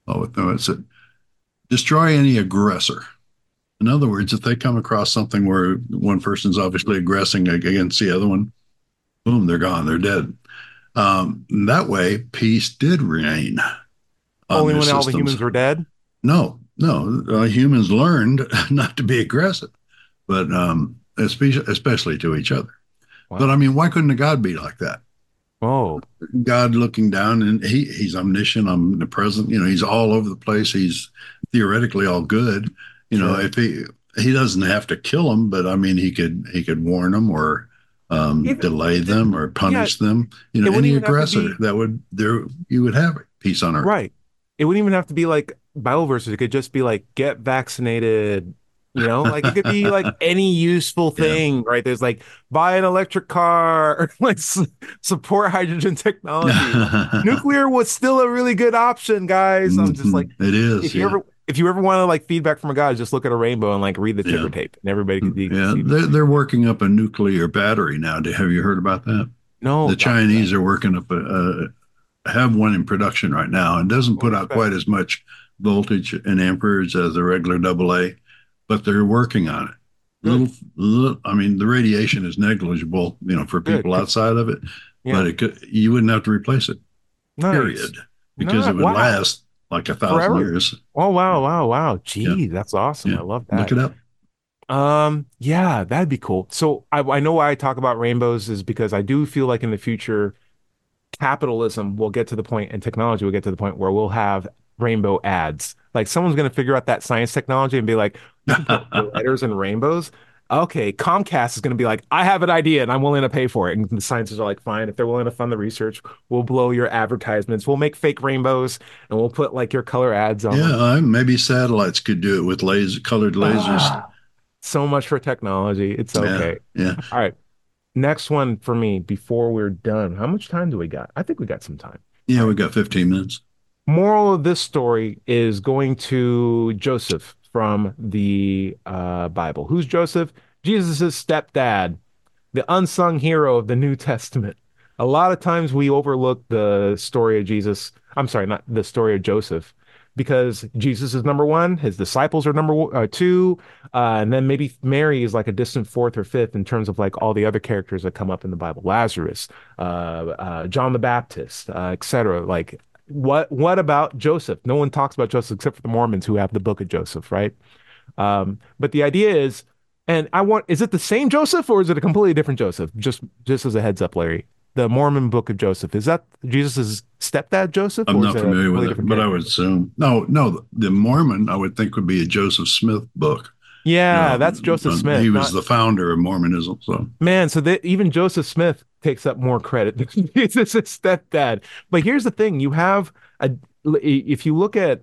destroy any aggressor. In other words, if they come across something where one person's obviously aggressing against the other one, boom, they're gone, they're dead. That way, peace did reign. Only when all the humans were dead? No. Humans learned not to be aggressive, but especially to each other. Wow. But I mean, why couldn't a God be like that? Oh, God looking down, and he's omniscient, omnipresent. He's all over the place. He's theoretically all good. Sure. If he doesn't have to kill them, but I mean, he could warn them or Even, delay them or yeah, punish them. it wouldn't Any even have to aggressor be that would there you would have peace on earth. right. It wouldn't even have to be like Bible verses. It could just be like get vaccinated. Like it could be like any useful Yeah. thing, right? There's like buy an electric car, or like support hydrogen technology. Nuclear was still a really good option, guys. I'm just like, It is, if you yeah. ever want to like feedback from a guy, just look at a rainbow and like read the ticker Yeah. tape, and everybody could Yeah, see. they're working up a nuclear battery now. Have you heard about that? No, The Chinese are working up have one in production right now, and doesn't put out quite as much voltage and amperage as a regular AA, but they're working on it. I mean, the radiation is negligible, for people outside of it, Yeah. but you wouldn't have to replace it, Nice. period, because it would Wow. last like 1,000 Forever. years. Oh, wow. Gee, Yeah. that's awesome. Yeah. I love that. Look it up. Yeah, that'd be cool. So I know why I talk about rainbows is because I do feel like in the future, capitalism will get to the point and technology will get to the point where we'll have rainbow ads. Like someone's going to figure out that science technology and be like, you can put letters and rainbows. Okay, Comcast is going to be like, I have an idea and I'm willing to pay for it. And the scientists are like, fine, if they're willing to fund the research, we'll blow your advertisements. We'll make fake rainbows and we'll put like your color ads on them. Yeah, maybe satellites could do it with colored lasers. So much for technology. It's okay. Yeah. All right. Next one for me before we're done. How much time do we got? I think we got some time. Yeah, we got 15 minutes. Moral of this story is going to Joseph from the Bible. Who's Joseph? Jesus' stepdad, the unsung hero of the New Testament. A lot of times we overlook the story of Jesus. I'm sorry, not the story of Joseph, because Jesus is number one, his disciples are number two, and then maybe Mary is like a distant fourth or fifth in terms of like all the other characters that come up in the Bible, Lazarus, John the Baptist, etc. Like, what about Joseph? No one talks about Joseph except for the Mormons who have the book of Joseph, right? But the idea is, is it the same Joseph or is it a completely different Joseph? Just as a heads up, Larry, the Mormon book of Joseph, is that Jesus's stepdad Joseph? I'm not familiar with it, but I would assume. No, the Mormon I would think would be a Joseph Smith book. Yeah, that's Joseph Smith. He was the founder of Mormonism. So man, even Joseph Smith takes up more credit than Jesus' stepdad. But here's the thing: if you look at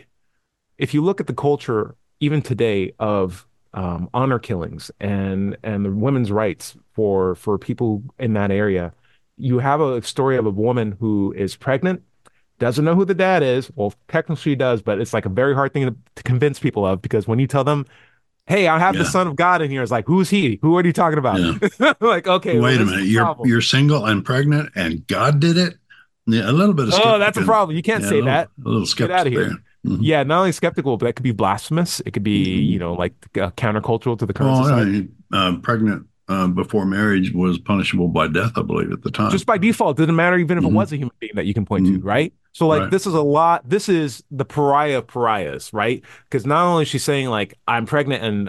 the culture even today of honor killings and the women's rights for people in that area, you have a story of a woman who is pregnant, doesn't know who the dad is. Well, technically she does, but it's like a very hard thing to convince people of, because when you tell them, hey, I have the Son of God in here, it's like, who's he? Who are you talking about? Yeah. Like, okay, wait a minute, you're single and pregnant and God did it? Yeah, a little bit of oh, that's a problem. You can't say that. A little skeptical. Get out of here. Mm-hmm. Yeah, not only skeptical, but that could be blasphemous. It could be, like countercultural to the current society. Pregnant before marriage was punishable by death, I believe, at the time. Just by default, didn't matter even if it was a human being that you can point to, right? So like this is the pariah of pariahs, right? Because not only is she saying like I'm pregnant and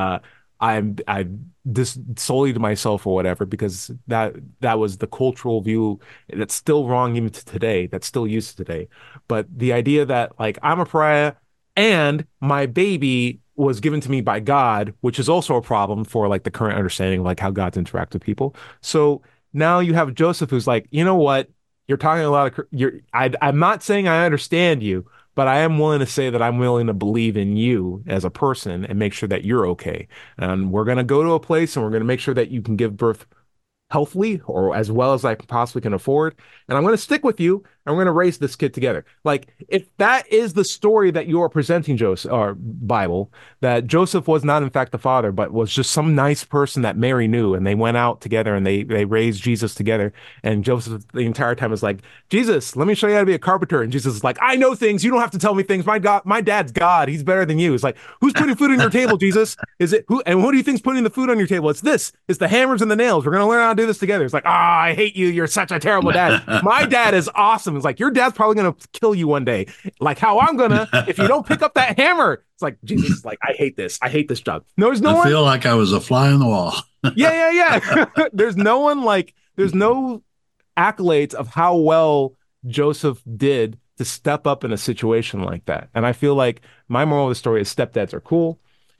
I'm this solely to myself or whatever, because that was the cultural view that's still wrong even to today, that's still used today. But the idea that like I'm a pariah and my baby was given to me by God, which is also a problem for like the current understanding of like how God's interact with people. So now you have Joseph who's like, you know what? You're talking a lot of I'm not saying I understand you, but I am willing to say that I'm willing to believe in you as a person and make sure that you're okay. And we're going to go to a place and we're going to make sure that you can give birth healthily or as well as I possibly can afford. And I'm going to stick with you and we're going to raise this kid together. Like, if that is the story that you are presenting, Joseph, or Bible, that Joseph was not in fact the father, but was just some nice person that Mary knew, and they went out together and they raised Jesus together. And Joseph the entire time is like, Jesus, let me show you how to be a carpenter. And Jesus is like, I know things. You don't have to tell me things. My God, my dad's God. He's better than you. It's like, who's putting food on your table, Jesus? Is it who? And who do you think's putting the food on your table? It's this. It's the hammers and the nails. We're going to learn how to do this together. It's like, I hate you. You're such a terrible dad. My dad is awesome. It's like, your dad's probably going to kill you one day. Like how I'm going to, if you don't pick up that hammer. It's like, Jesus, like, I hate this. I hate this job. No, there's no one. I feel like I was a fly on the wall. Yeah. There's no one there's no accolades of how well Joseph did to step up in a situation like that. And I feel like my moral of the story is stepdads are cool.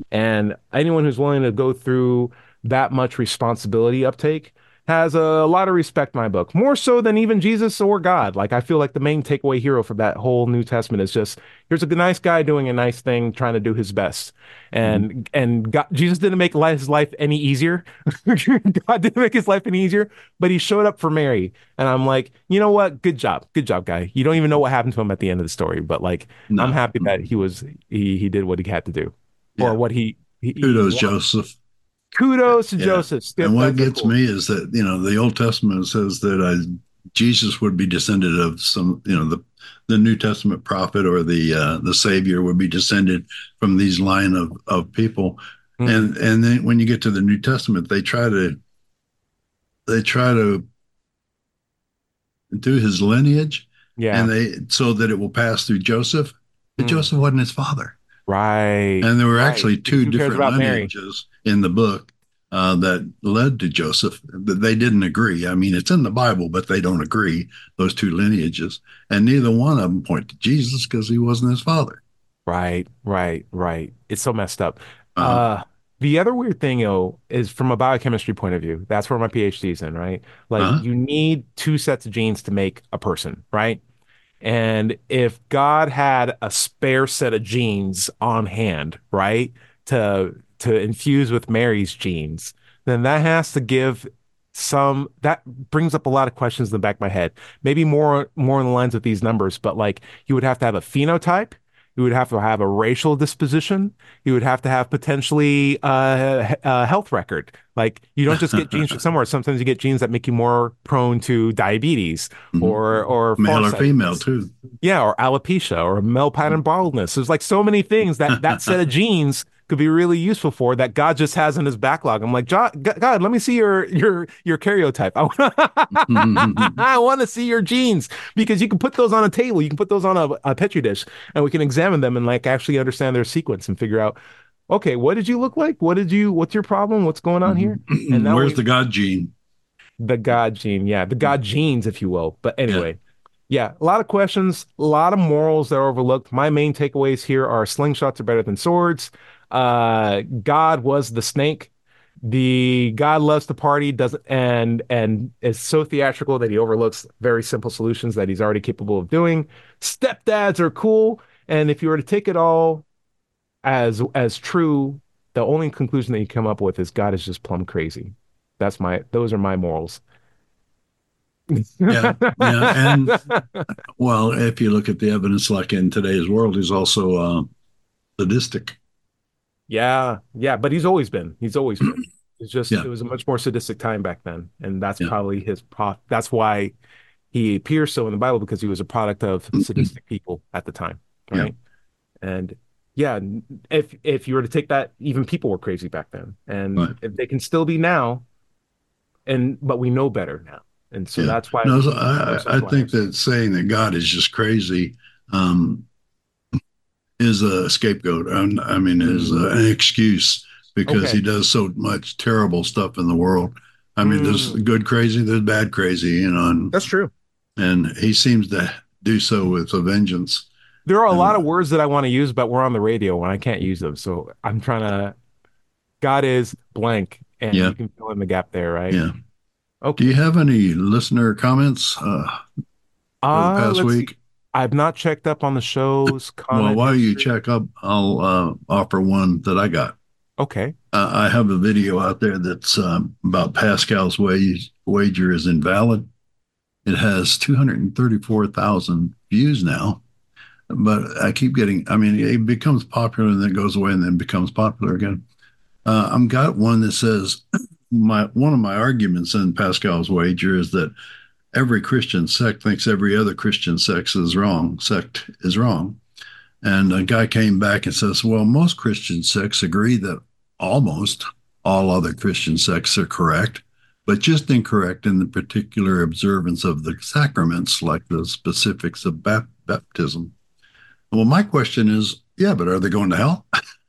And anyone who's willing to go through that much responsibility uptake has a lot of respect in my book, more so than even Jesus or God. Like, I feel like the main takeaway hero for that whole New Testament is just here's a nice guy doing a nice thing, trying to do his best. And God, Jesus didn't make his life any easier. God didn't make his life any easier, but he showed up for Mary. And I'm like, you know what? Good job, guy. You don't even know what happened to him at the end of the story, but like, I'm No. happy that he did what he had to do, or Yeah. what he Kudos, wanted. Joseph. Kudos to Yeah. Joseph. Skip, And what that's gets cool. me is that, the Old Testament says that Jesus would be descended of some, the New Testament prophet or the Savior would be descended from these line of people. Mm, And then when you get to the New Testament, they try to do his lineage, yeah. and so that it will pass through Joseph, but Mm, Joseph wasn't his father. right. And there were Right. actually two Who cares different about Mary? lineages in the book that led to Joseph. They didn't agree. I mean, it's in the Bible, but they don't agree, those two lineages. And neither one of them point to Jesus because he wasn't his father. Right. Right. Right. It's so messed up. Uh, Uh, the other weird thing, is from a biochemistry point of view. That's where my PhD's in, right? Like, uh, you need two sets of genes to make a person, right? And if God had a spare set of genes on hand, right, to infuse with Mary's genes, then that has to give that brings up a lot of questions in the back of my head. Maybe more in the lines of these numbers, but like, you would have to have a phenotype, you would have to have a racial disposition, you would have to have potentially a health record. Like, you don't just get genes from somewhere. Sometimes you get genes that make you more prone to diabetes or male or female farsightedness. too. Yeah, or alopecia or male pattern baldness. There's like so many things that set of genes could be really useful for that God just has in his backlog. I'm like, God, let me see your karyotype. I want to see your genes, because you can put those on a table, you can put those on a petri dish, and we can examine them and like actually understand their sequence and figure out, okay, what did you look like? What's your problem? What's going on here? And now Where's the God gene? the God gene. Yeah, the God genes, if you will. But Yeah. anyway, yeah, a lot of questions, a lot of morals that are overlooked. My main takeaways here are slingshots are better than swords. God was the snake. The God loves to party, doesn't and is so theatrical that he overlooks very simple solutions that he's already capable of doing. Stepdads are cool, and if you were to take it all as true, the only conclusion that you come up with is God is just plumb crazy. Those are my morals. Yeah. Yeah. And well, if you look at the evidence, like in today's world, he's also sadistic. Yeah, yeah, but he's always been. He's always been. It's just Yeah. it was a much more sadistic time back then, and that's Yeah. probably that's why he appears so in the Bible, because he was a product of sadistic people at the time, Yeah. right? And yeah, if you were to take that, even people were crazy back then, and Right. if they can still be now, but we know better now, and so Yeah. that's why No, we so need I social think liars. that saying that God is just crazy um, is a scapegoat. I mean, is an excuse because he Okay. does so much terrible stuff in the world. I mean, there's Mm, good crazy, there's bad crazy, that's true. and he seems to do so with a vengeance. There are a lot And of words that I want to use, but we're on the radio and I can't use them. So I'm trying to, God is blank, and yeah, you can fill in the gap there, right? yeah. Do you Okay. have any listener comments for the past Let's see. week? I've not checked up on the show's Well, comment while you history. check up, I'll offer one that I got. Okay. I have a video out there that's about Pascal's wager is invalid. It has 234,000 views now, but I keep getting, I mean, it becomes popular and then goes away and then becomes popular again. I've got one that says one of my arguments in Pascal's wager is that every Christian sect thinks every other Christian sect is wrong. And a guy came back and says, well, most Christian sects agree that almost all other Christian sects are correct, but just incorrect in the particular observance of the sacraments, like the specifics of baptism. Well, my question is, yeah, but are they going to hell?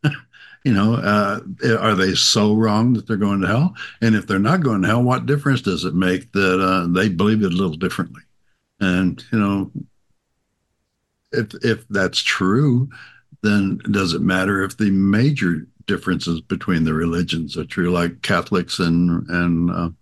Are they so wrong that they're going to hell? And if they're not going to hell, what difference does it make that they believe it a little differently? And if that's true, then does it matter if the major differences between the religions are true, like Catholics and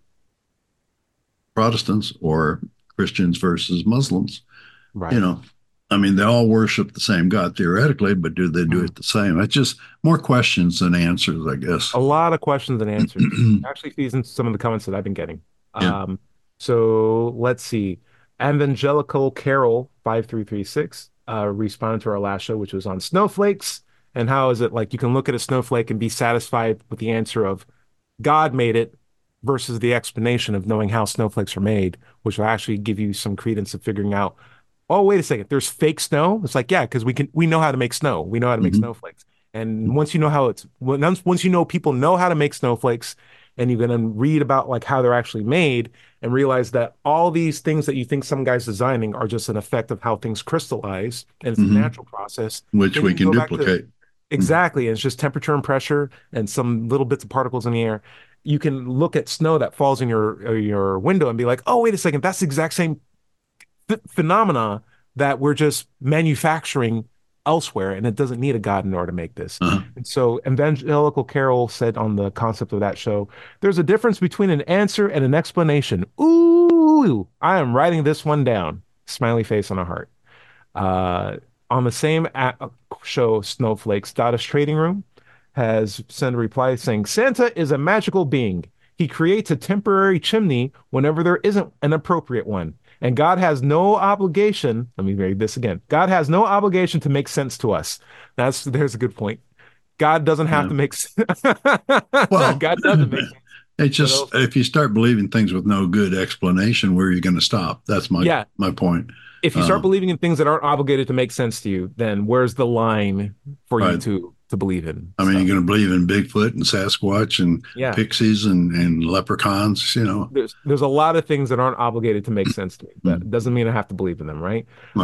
Protestants or Christians versus Muslims. Right. You know, I mean, they all worship the same God theoretically, but do they do it the same? It's just more questions than answers, I guess. A lot of questions and answers. Actually feeds into some of the comments that I've been getting. Yeah. So let's see. Evangelical Carol 5336 responded to our last show, which was on snowflakes. And how is it like you can look at a snowflake and be satisfied with the answer of God made it versus the explanation of knowing how snowflakes are made, which will actually give you some credence of figuring out, oh, wait a second, there's fake snow. It's like, yeah, because we know how to make snow. We know how to make snowflakes. And once you know how once you know people know how to make snowflakes, and you're going to read about like how they're actually made and realize that all these things that you think some guy's designing are just an effect of how things crystallize, and it's a natural process. Which we can duplicate. Exactly. And it's just temperature and pressure and some little bits of particles in the air. You can look at snow that falls in your window and be like, oh, wait a second, that's the exact same phenomena that we're just manufacturing elsewhere, and it doesn't need a God in order to make this. And so Evangelical Carol said on the concept of that show, there's a difference between an answer and an explanation. Ooh, I am writing this one down. Smiley face on a heart. On the same show, Snowflakes, Dada's Trading Room has sent a reply saying, Santa is a magical being. He creates a temporary chimney whenever there isn't an appropriate one. And God has no obligation. Let me read this again. God has no obligation to make sense to us. There's a good point. God doesn't have to make sense. Well, God doesn't make sense. It's just if you start believing things with no good explanation, where are you going to stop? That's my point. If you start believing in things that aren't obligated to make sense to you, then where's the line for you to believe in? I mean, you're going to believe in Bigfoot and Sasquatch and pixies and leprechauns, you know. There's a lot of things that aren't obligated to make sense to me. That doesn't mean I have to believe in them, right?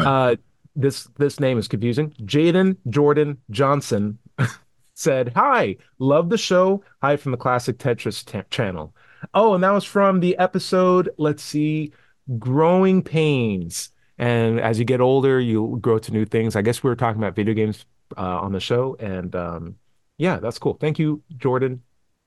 This name is confusing. Jaden Jordan Johnson said, hi, love the show. Hi from the Classic Tetris channel. Oh, and that was from the episode, let's see, Growing Pains. And as you get older, you grow to new things. I guess we were talking about video games on the show. And yeah, that's cool. Thank you, Jordan.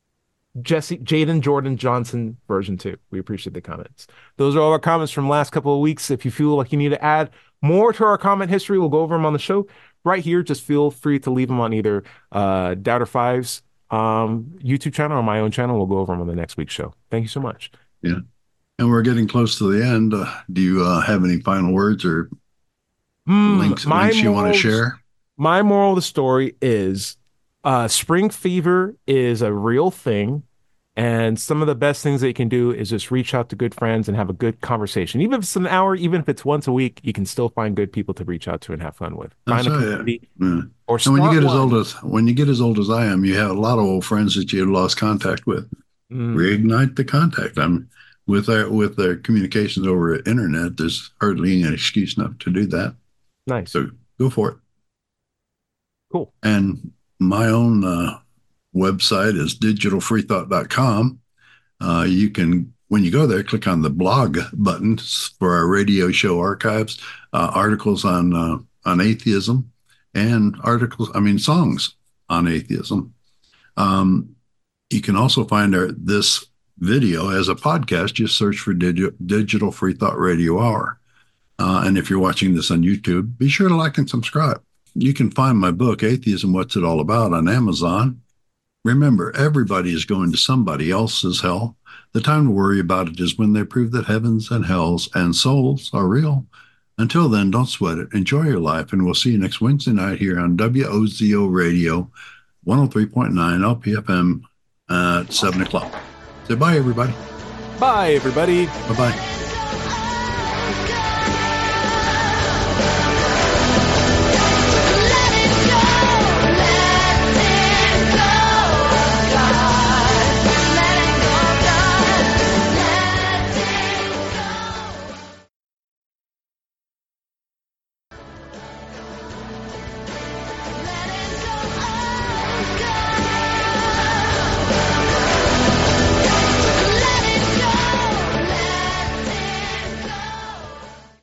Jaden Jordan Johnson version 2. We appreciate the comments. Those are all our comments from the last couple of weeks. If you feel like you need to add more to our comment history, we'll go over them on the show right here. Just feel free to leave them on either Doubter Five's YouTube channel or my own channel. We'll go over them on the next week's show. Thank you so much. Yeah. And we're getting close to the end. Do you have any final words or links you want to share? My moral of the story is spring fever is a real thing. And some of the best things that you can do is just reach out to good friends and have a good conversation. Even if it's an hour, even if it's once a week, you can still find good people to reach out to and have fun with. Find a community. Or and when you get as old as I am, you have a lot of old friends that you have lost contact with. Reignite the contact. With their communications over the internet, there's hardly any excuse enough to do that. Nice. So go for it. Cool. And my own website is digitalfreethought.com. You can, when you go there, click on the blog button for our radio show archives, articles on atheism, and songs on atheism. You can also find this video as a podcast. Just search for Digital Free Thought Radio Hour. And if you're watching this on YouTube, be sure to like and subscribe. You can find my book, Atheism, What's It All About, on Amazon. Remember, everybody is going to somebody else's hell. The time to worry about it is when they prove that heavens and hells and souls are real. Until then, don't sweat it. Enjoy your life, and we'll see you next Wednesday night here on WOZO Radio, 103.9 LPFM at 7 o'clock. Say bye, everybody. Bye, everybody. Bye-bye.